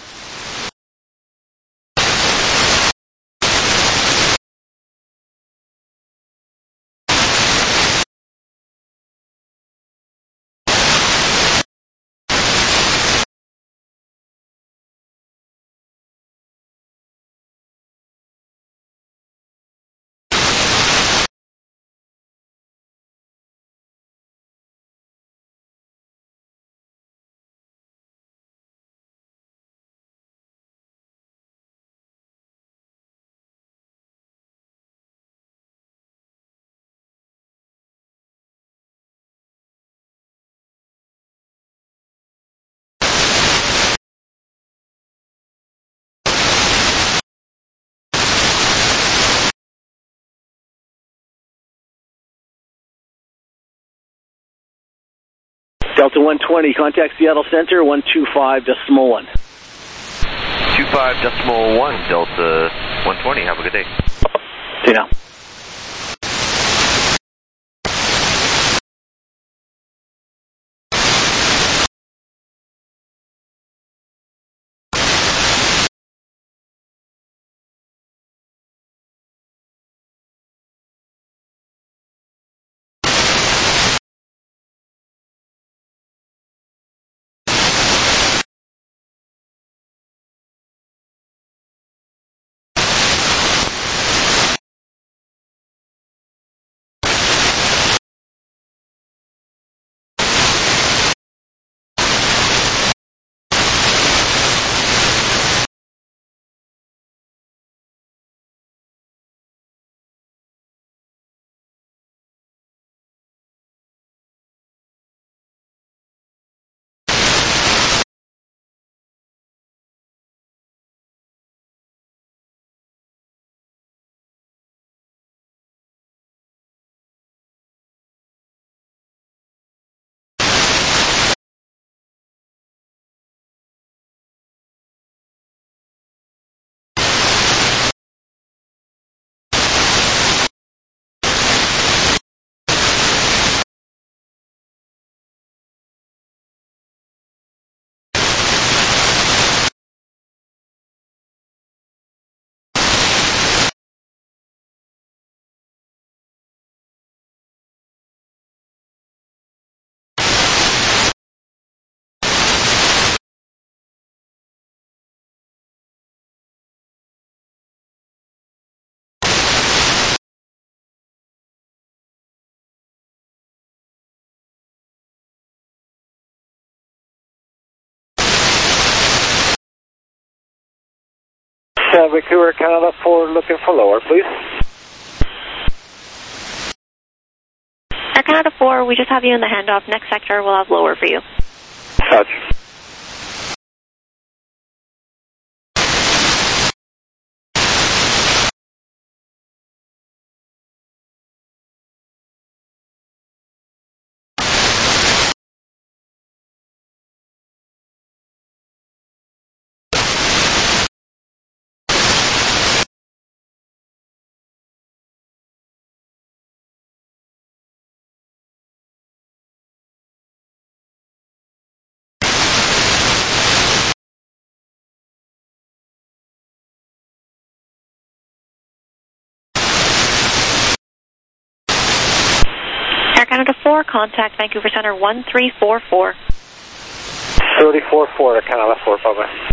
Delta one twenty, contact Seattle Center, one two five decimal one. two five decimal one, Delta one twenty, have a good day. See you now. Uh, Vancouver, Canada four, looking for lower, please. Air Canada four, we just have you in the handoff. Next sector, we'll have lower for you. Touch. Air Canada four, contact Vancouver Center one three four four. thirty-four four, Air Canada four, bye-bye.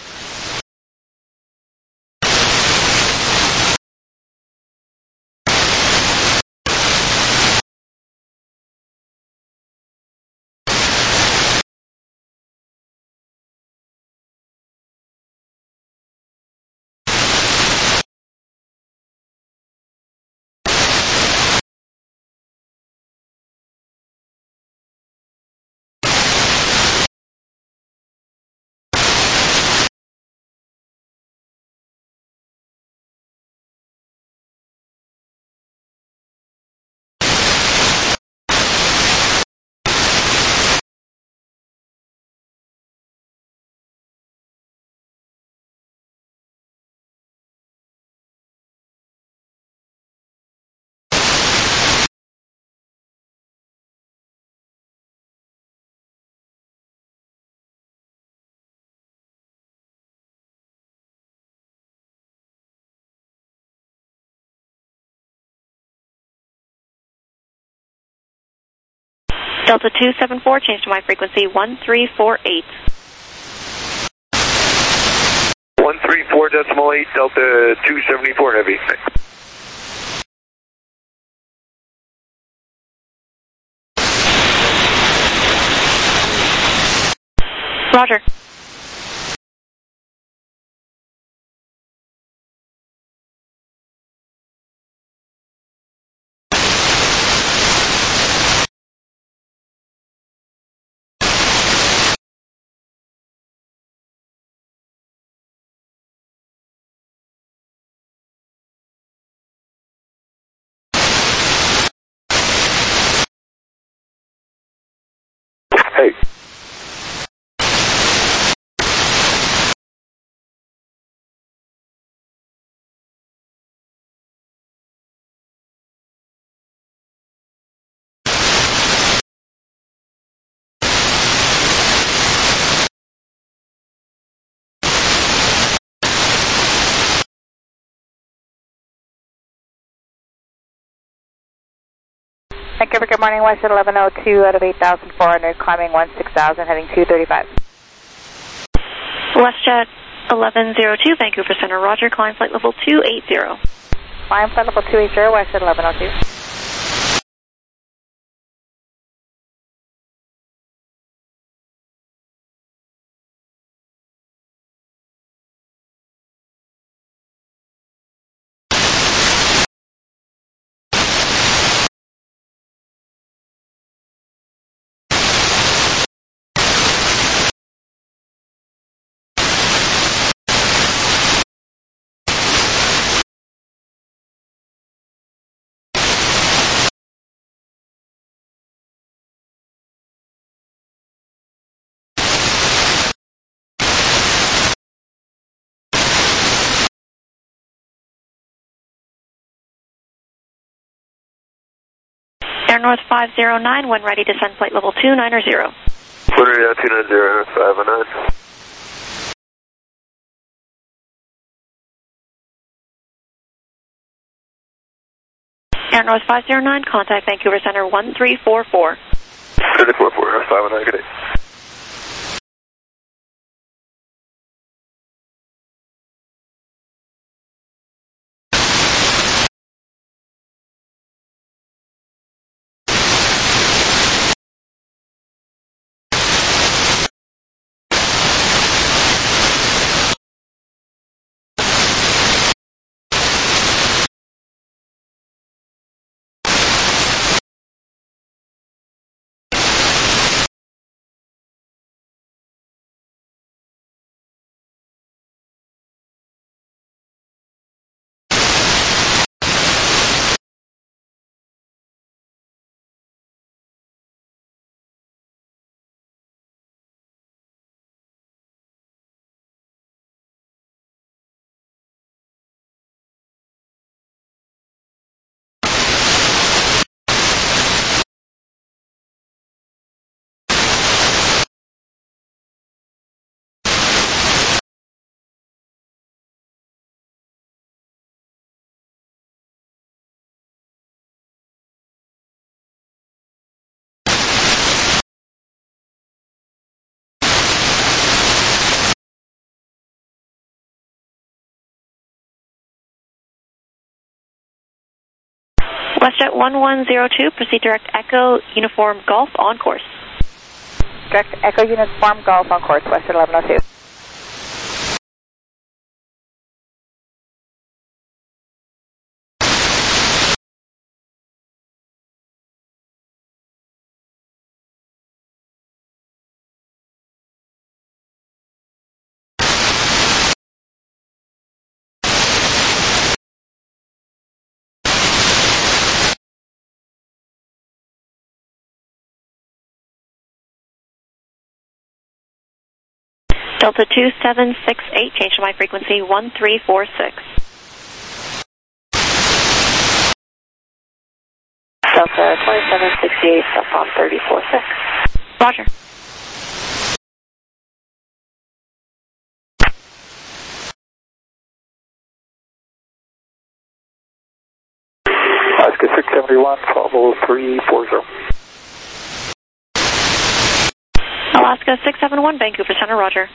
Delta two seven four, change to my frequency one three four eight. one three four decimal eight, Delta two seventy-four heavy. Roger. Hey. Vancouver, good morning, WestJet eleven oh two out of eight thousand four hundred, climbing one six thousand, heading two thirty-five. WestJet eleven oh two, Vancouver Center, Roger, climb flight level two eighty. Climb flight level two eighty, WestJet eleven oh two. Air North five zero nine, when ready, descend flight level two ninety. Florida two nine zero, five oh nine. Air North five zero nine, contact Vancouver Center one three four four. thirty-four four, five oh nine, good day. WestJet one one zero two, proceed direct Echo Uniform Golf on course. Direct Echo Uniform Golf on course, WestJet eleven oh two. Delta two seven six eight, change to my frequency one three four six. Delta twenty-seven sixty-eight, Southbound thirty four six. Roger. Alaska six seventy-one, twelve oh three forty. Alaska six seven one, Vancouver Center, roger.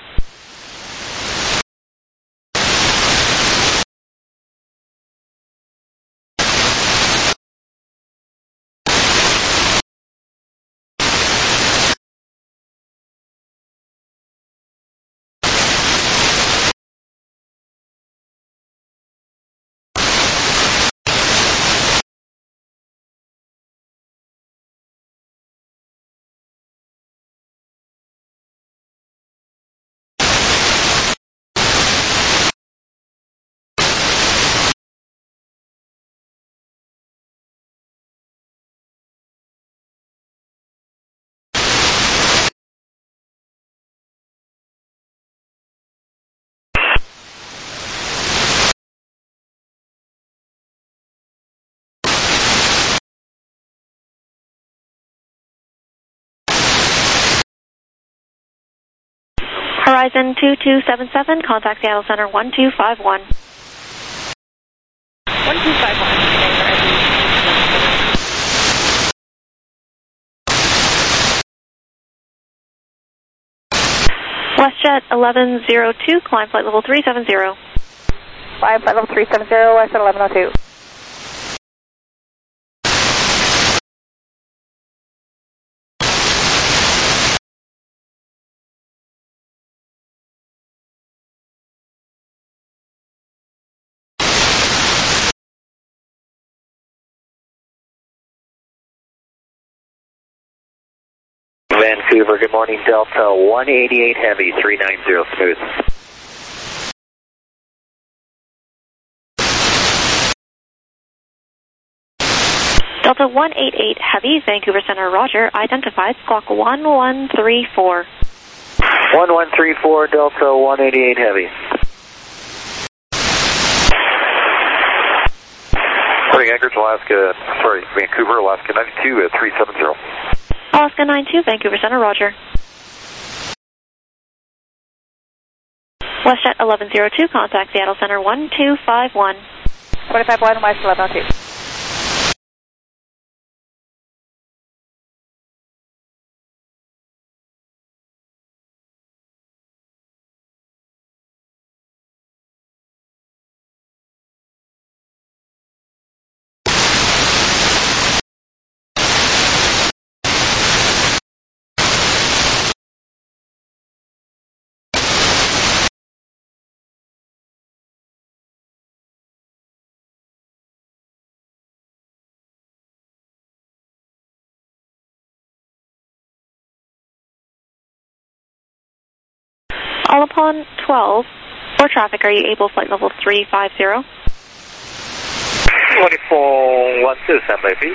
Horizon two two seven seven, contact Seattle Center one two five one. one two five one. WestJet eleven oh two, climb flight level three seven zero. Climb flight level three seven zero, WestJet eleven oh two. Vancouver, good morning, Delta one eighty-eight Heavy, three nine zero, smooth. Delta one eighty-eight Heavy, Vancouver Center, roger, identified, squawk one one three four. one one three four, Delta one eighty-eight Heavy. Morning, Anchorage, Alaska, sorry, Vancouver, Alaska ninety-two at three seven zero. Alaska nine two, Vancouver Center, roger. WestJet eleven oh two, contact Seattle Center one two five one. twenty-five one, West eleven oh two. All upon twelve, for traffic, are you able flight level three five zero? twenty-four one two, standby, please.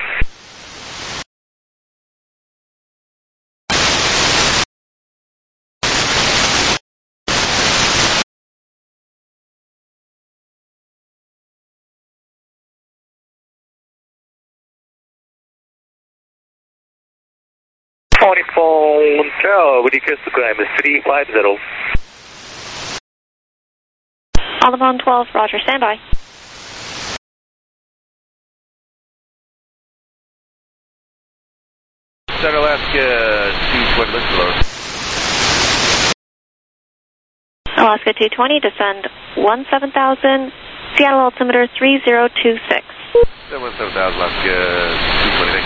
twenty-four one two, with request to climb is three five zero. All upon twelve, roger, standby. Center Alaska two twenty, let's load. Alaska two twenty, descend one seven thousand, Seattle altimeter three zero two six. seven seven thousand, Alaska two twenty.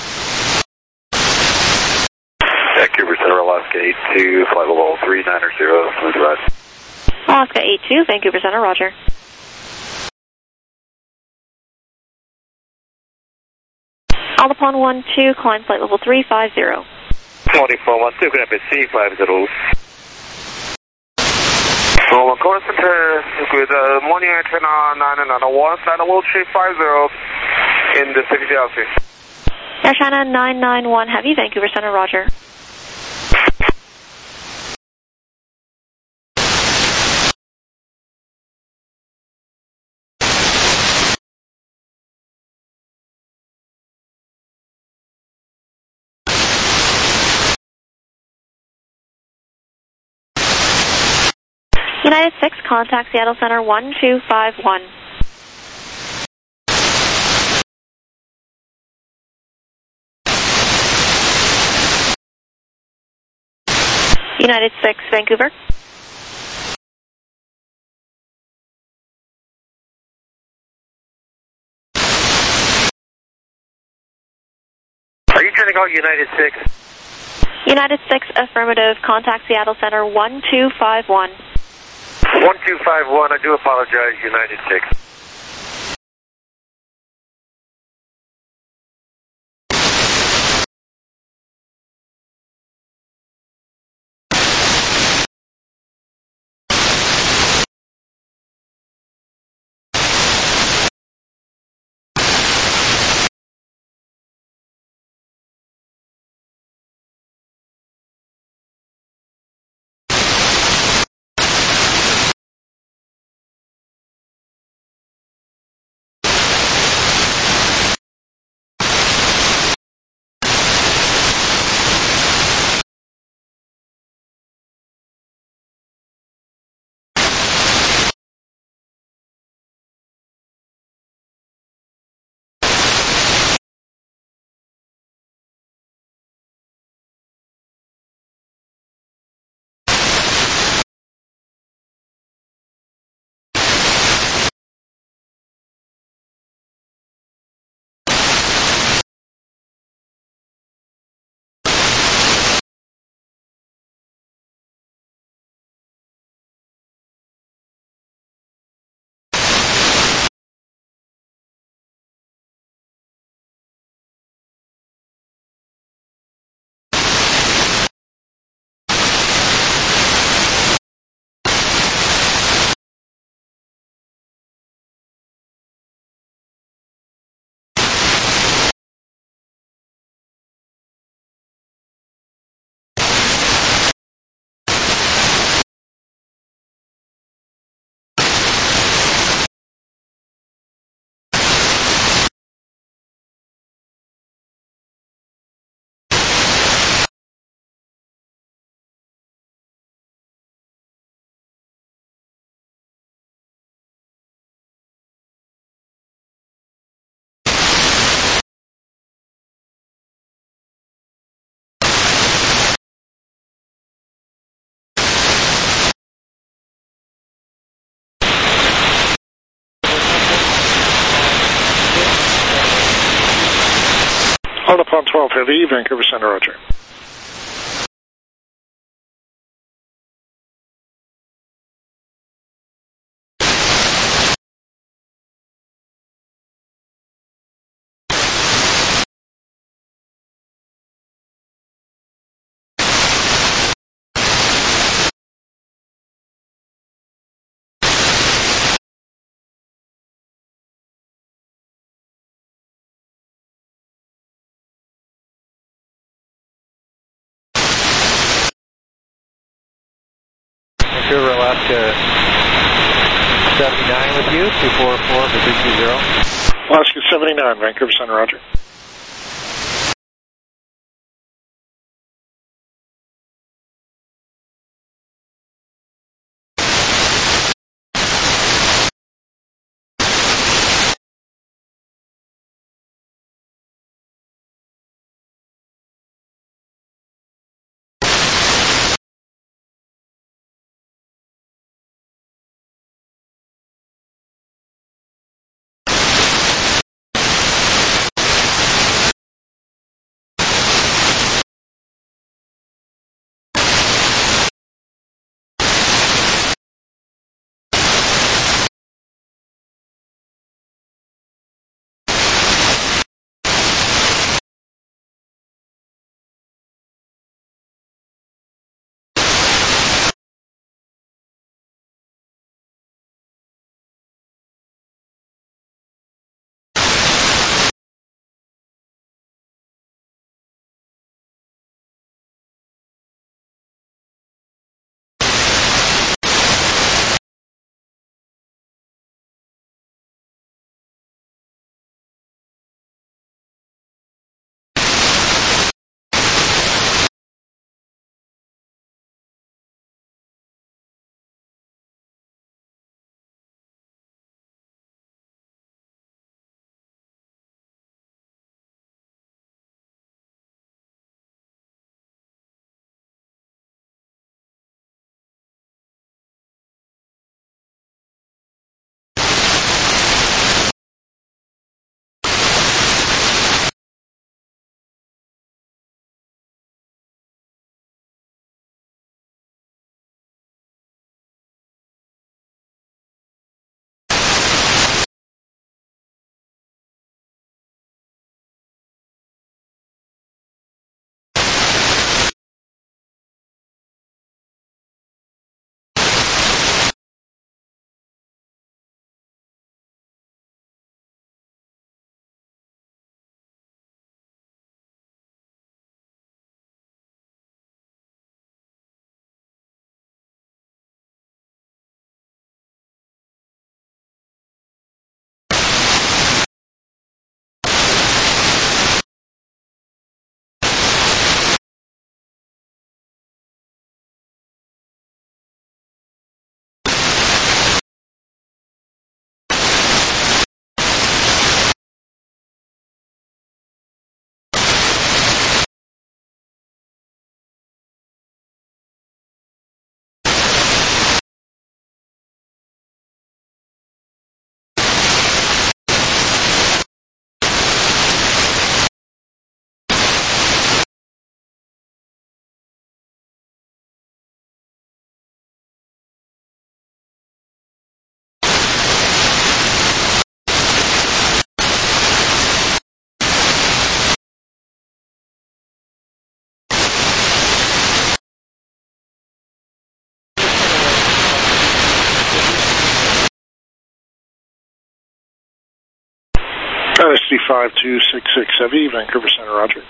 Vancouver Center, Alaska eight two, flight level three nine zero, smooth ride. Alaska eight two, Vancouver Center, roger. Alpine one two, climb flight level three five zero. twenty-four one two, connect with C five zero. So, Coast Center, with uh, morning antenna nine and one, flight level three five zero in the sixty altitude. Air China nine nine one Heavy, Vancouver Center, roger. United six, contact Seattle Center one two five one. United six, Vancouver. Are you trying to call United six? United six, affirmative, contact Seattle Center one two five one. one two five one, I do apologize, United six. Hold up on twelve Heavy, Vancouver Center, roger. Vancouver, Alaska seventy-nine with you, two four four for three two zero. Alaska seventy-nine, Vancouver Center, roger. R S D five two six six Heavy, Vancouver Center, roger.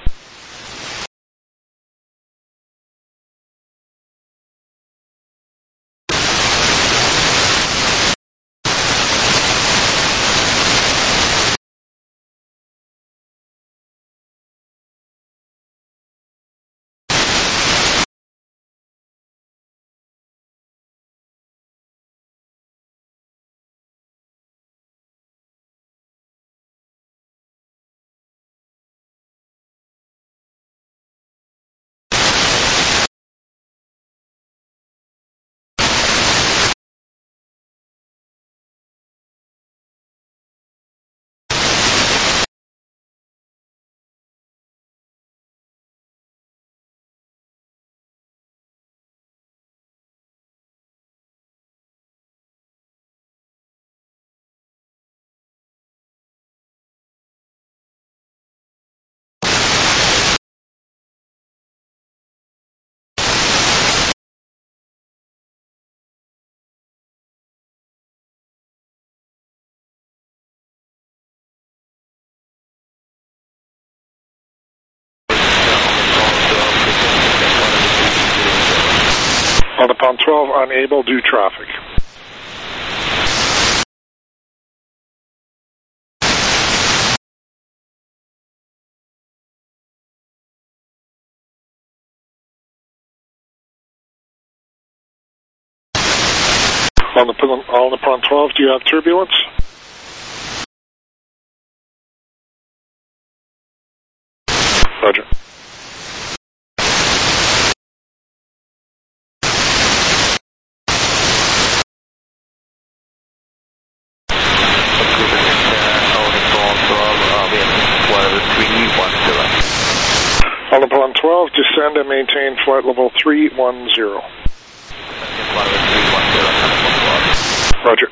On the Pond twelve, unable due traffic. On the, on the Pond twelve, do you have turbulence? Roger. On the Pond twelve, descend and maintain flight level three one zero. Roger.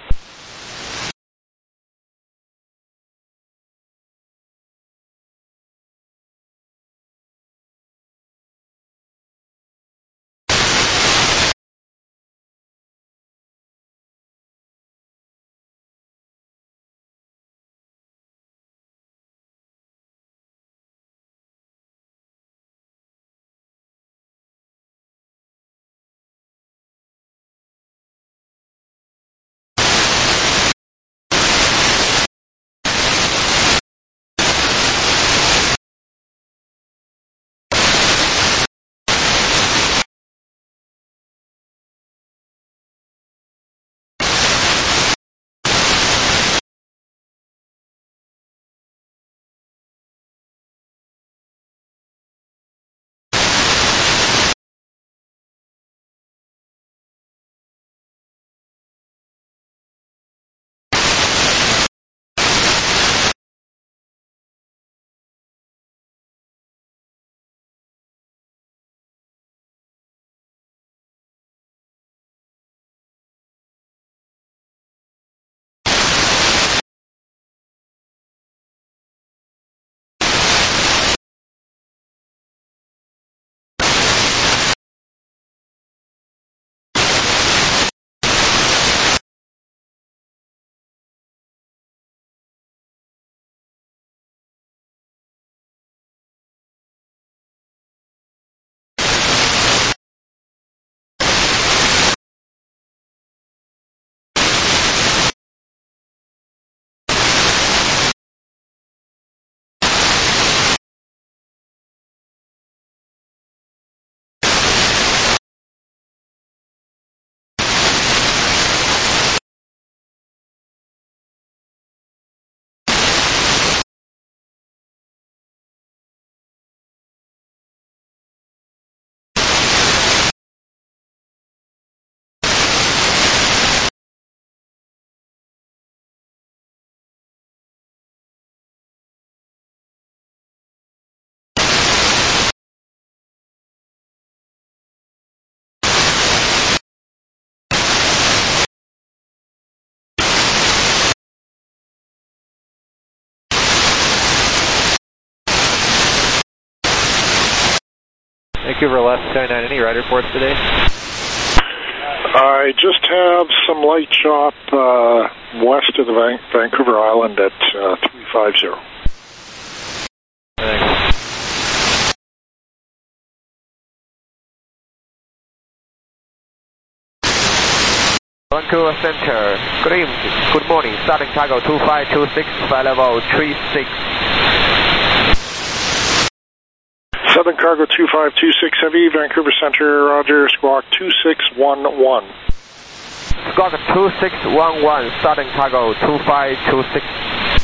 Vancouver left seventy-nine, any ride reports today? I just have some light chop uh, west of the Van Vancouver Island at uh, three five zero. Vancouver Center, good evening, good morning, starting cargo two five two six, flight level three six. Southern Cargo two five two six Heavy, Vancouver Center, Roger, squawk two six one one. Squawk two six one one, starting cargo two five two six.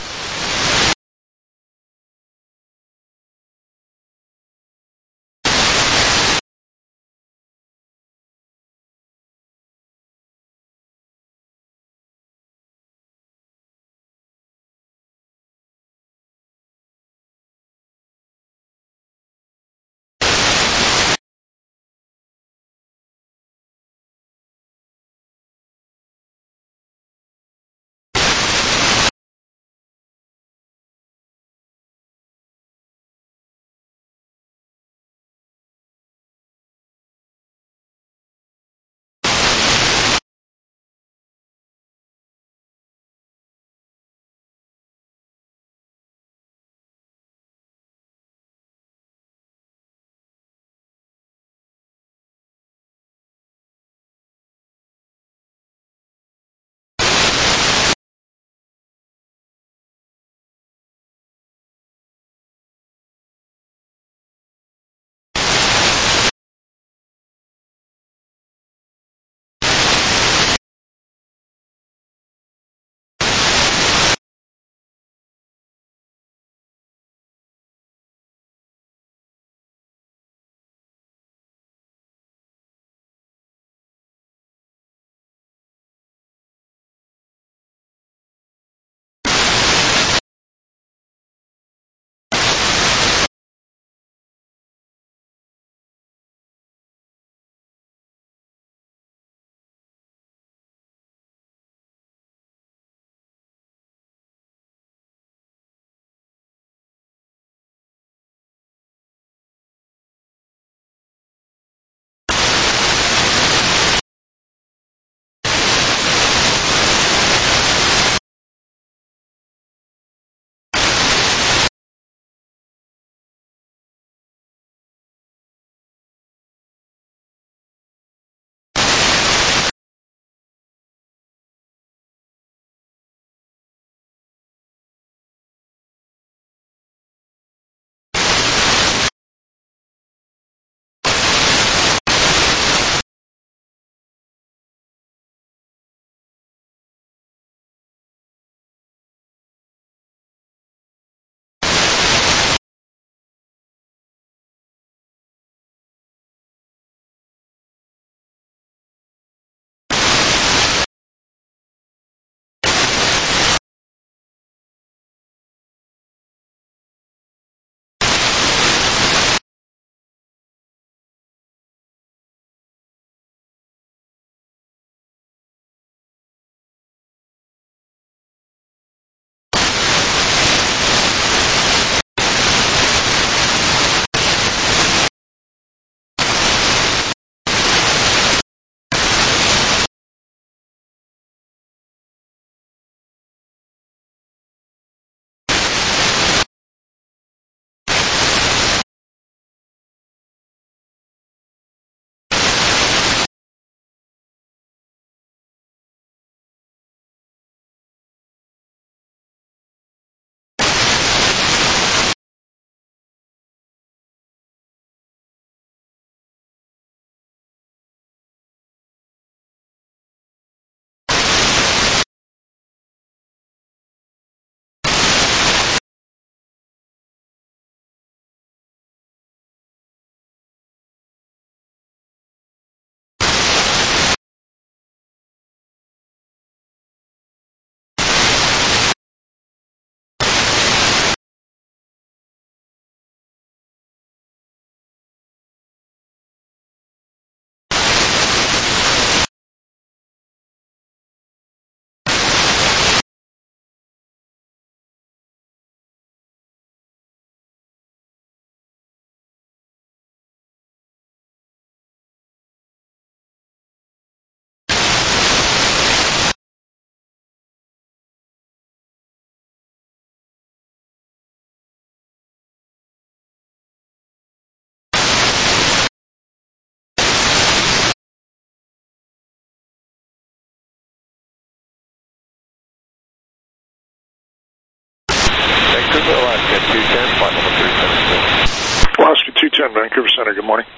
Jen, Vancouver Center, good morning.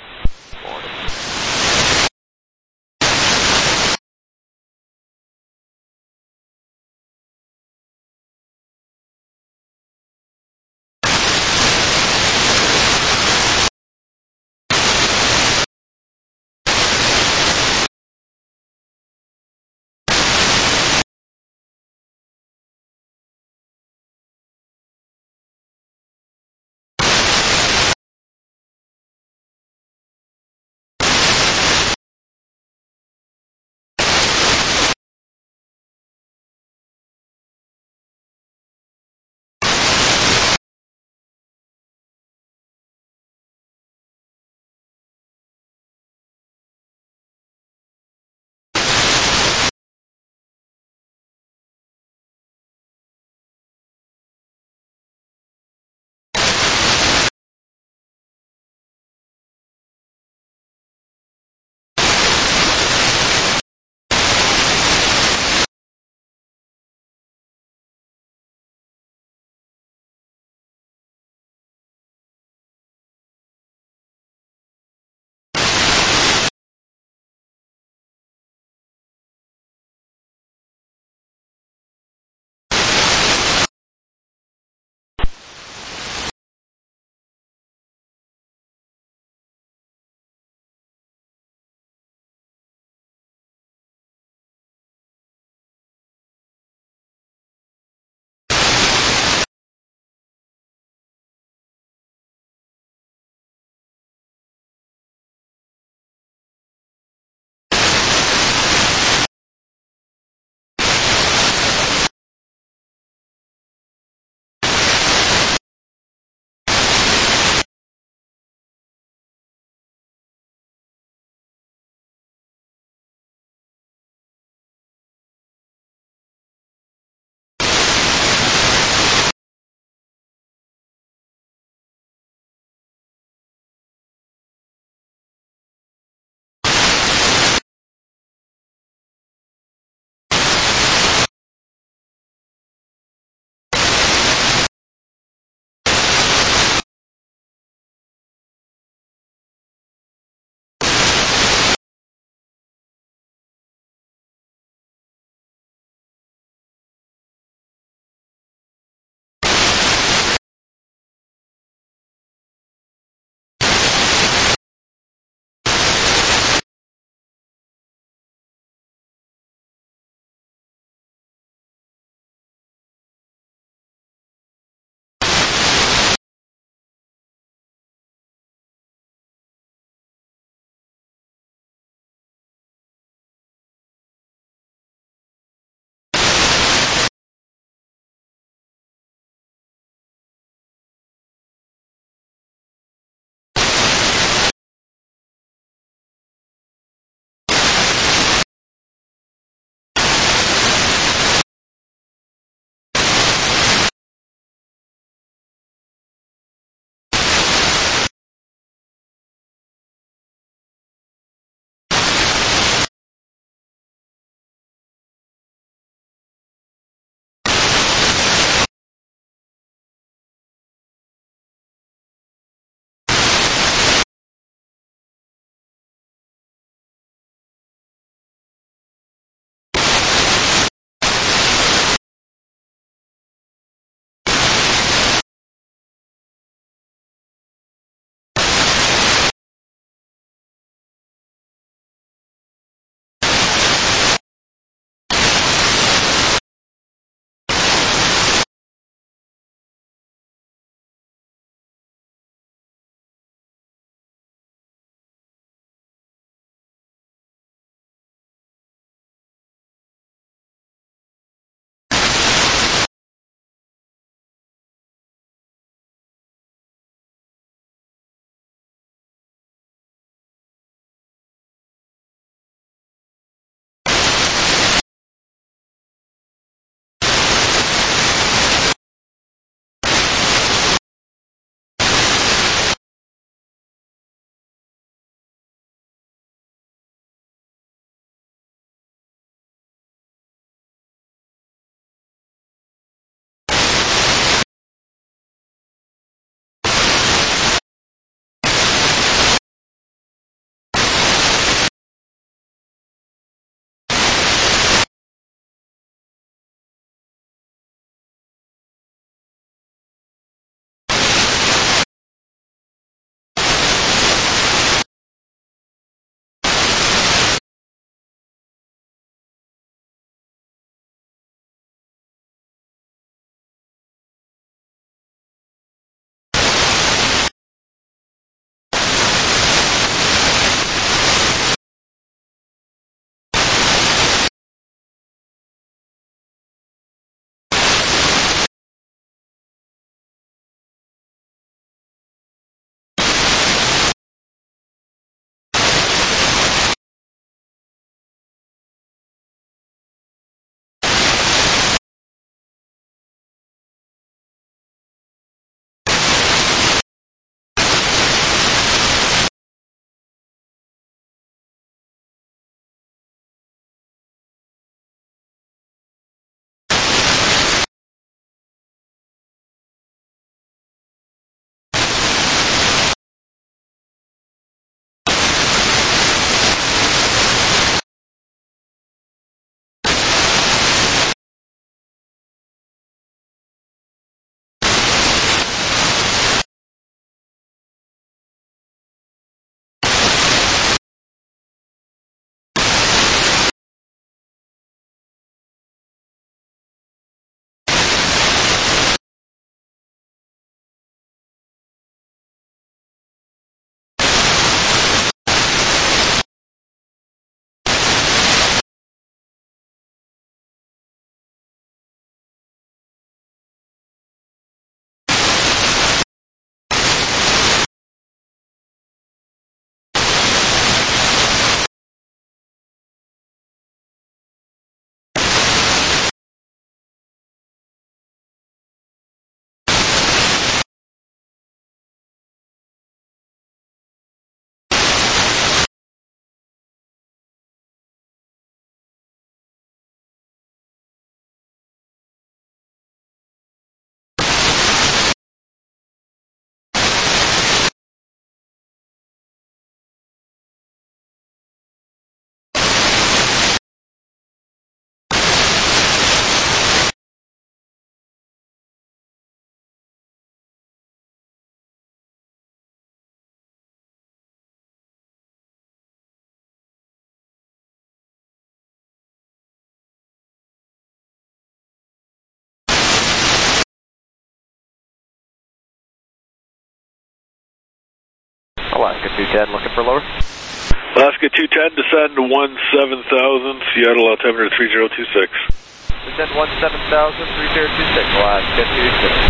Alaska two ten, looking for lower. Alaska two ten, descend one seven thousand, Seattle altimeter three zero two six. Descend one seven thousand, three zero two six, Alaska two ten.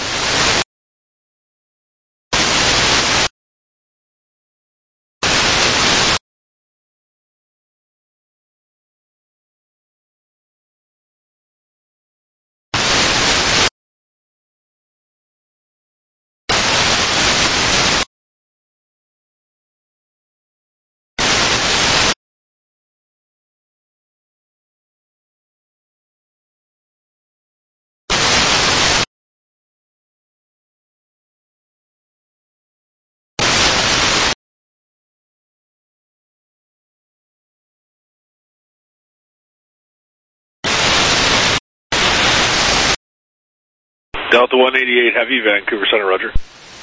Delta one eighty-eight Heavy, Vancouver Center, roger.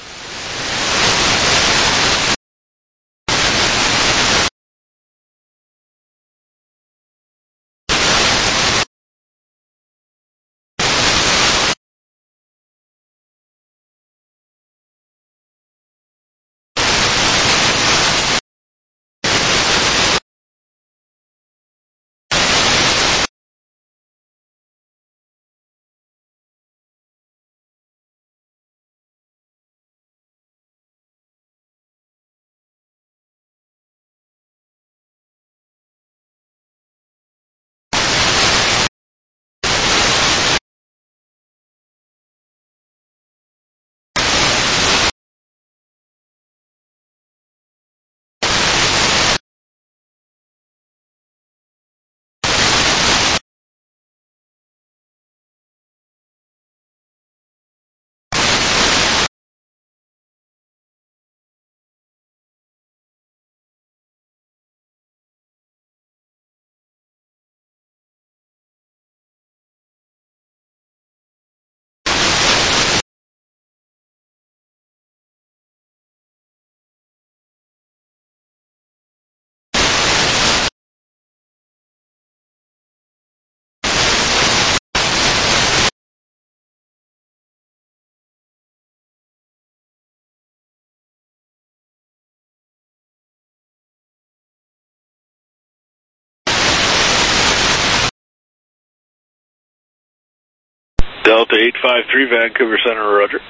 Delta eight five three Vancouver Center, roger.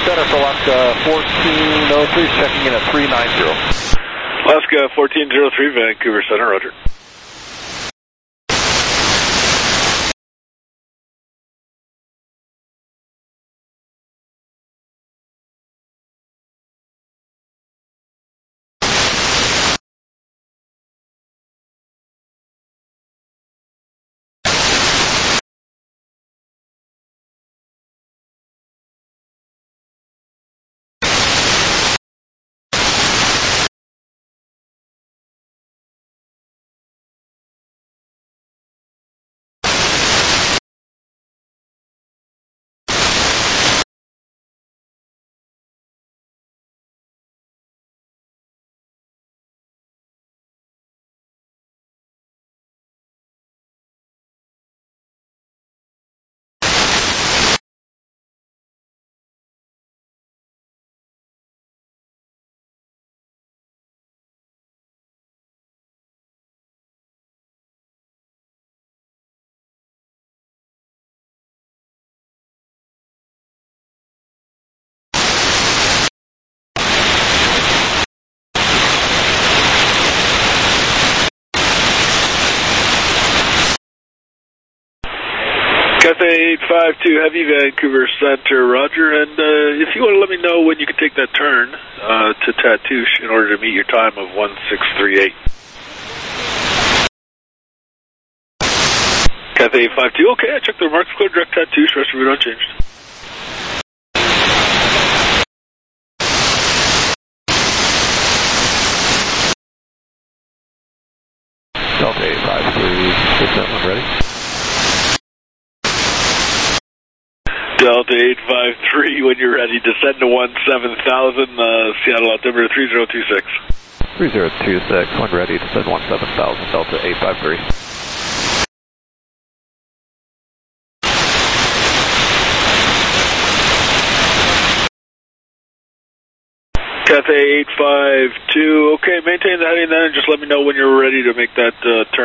center for Alaska fourteen oh three, checking in at three nine zero. Alaska fourteen oh three, Vancouver Center, roger. Cathay eight five two Heavy, Vancouver Center, roger. And uh, if you want to let me know when you can take that turn uh, to Tatoosh in order to meet your time of one six three eight. Cathay eight five two, okay, I checked the remarks, clear direct Tatoosh, rest of it unchanged. Delta eight five three, descent when ready. Delta eight five three, when you're ready, descend to one seven thousand, uh, Seattle altimeter three zero two six. three zero two six, when ready, descend one seven thousand, Delta eight five three. Cathay eight five two, okay, maintain the heading then and just let me know when you're ready to make that uh, turn.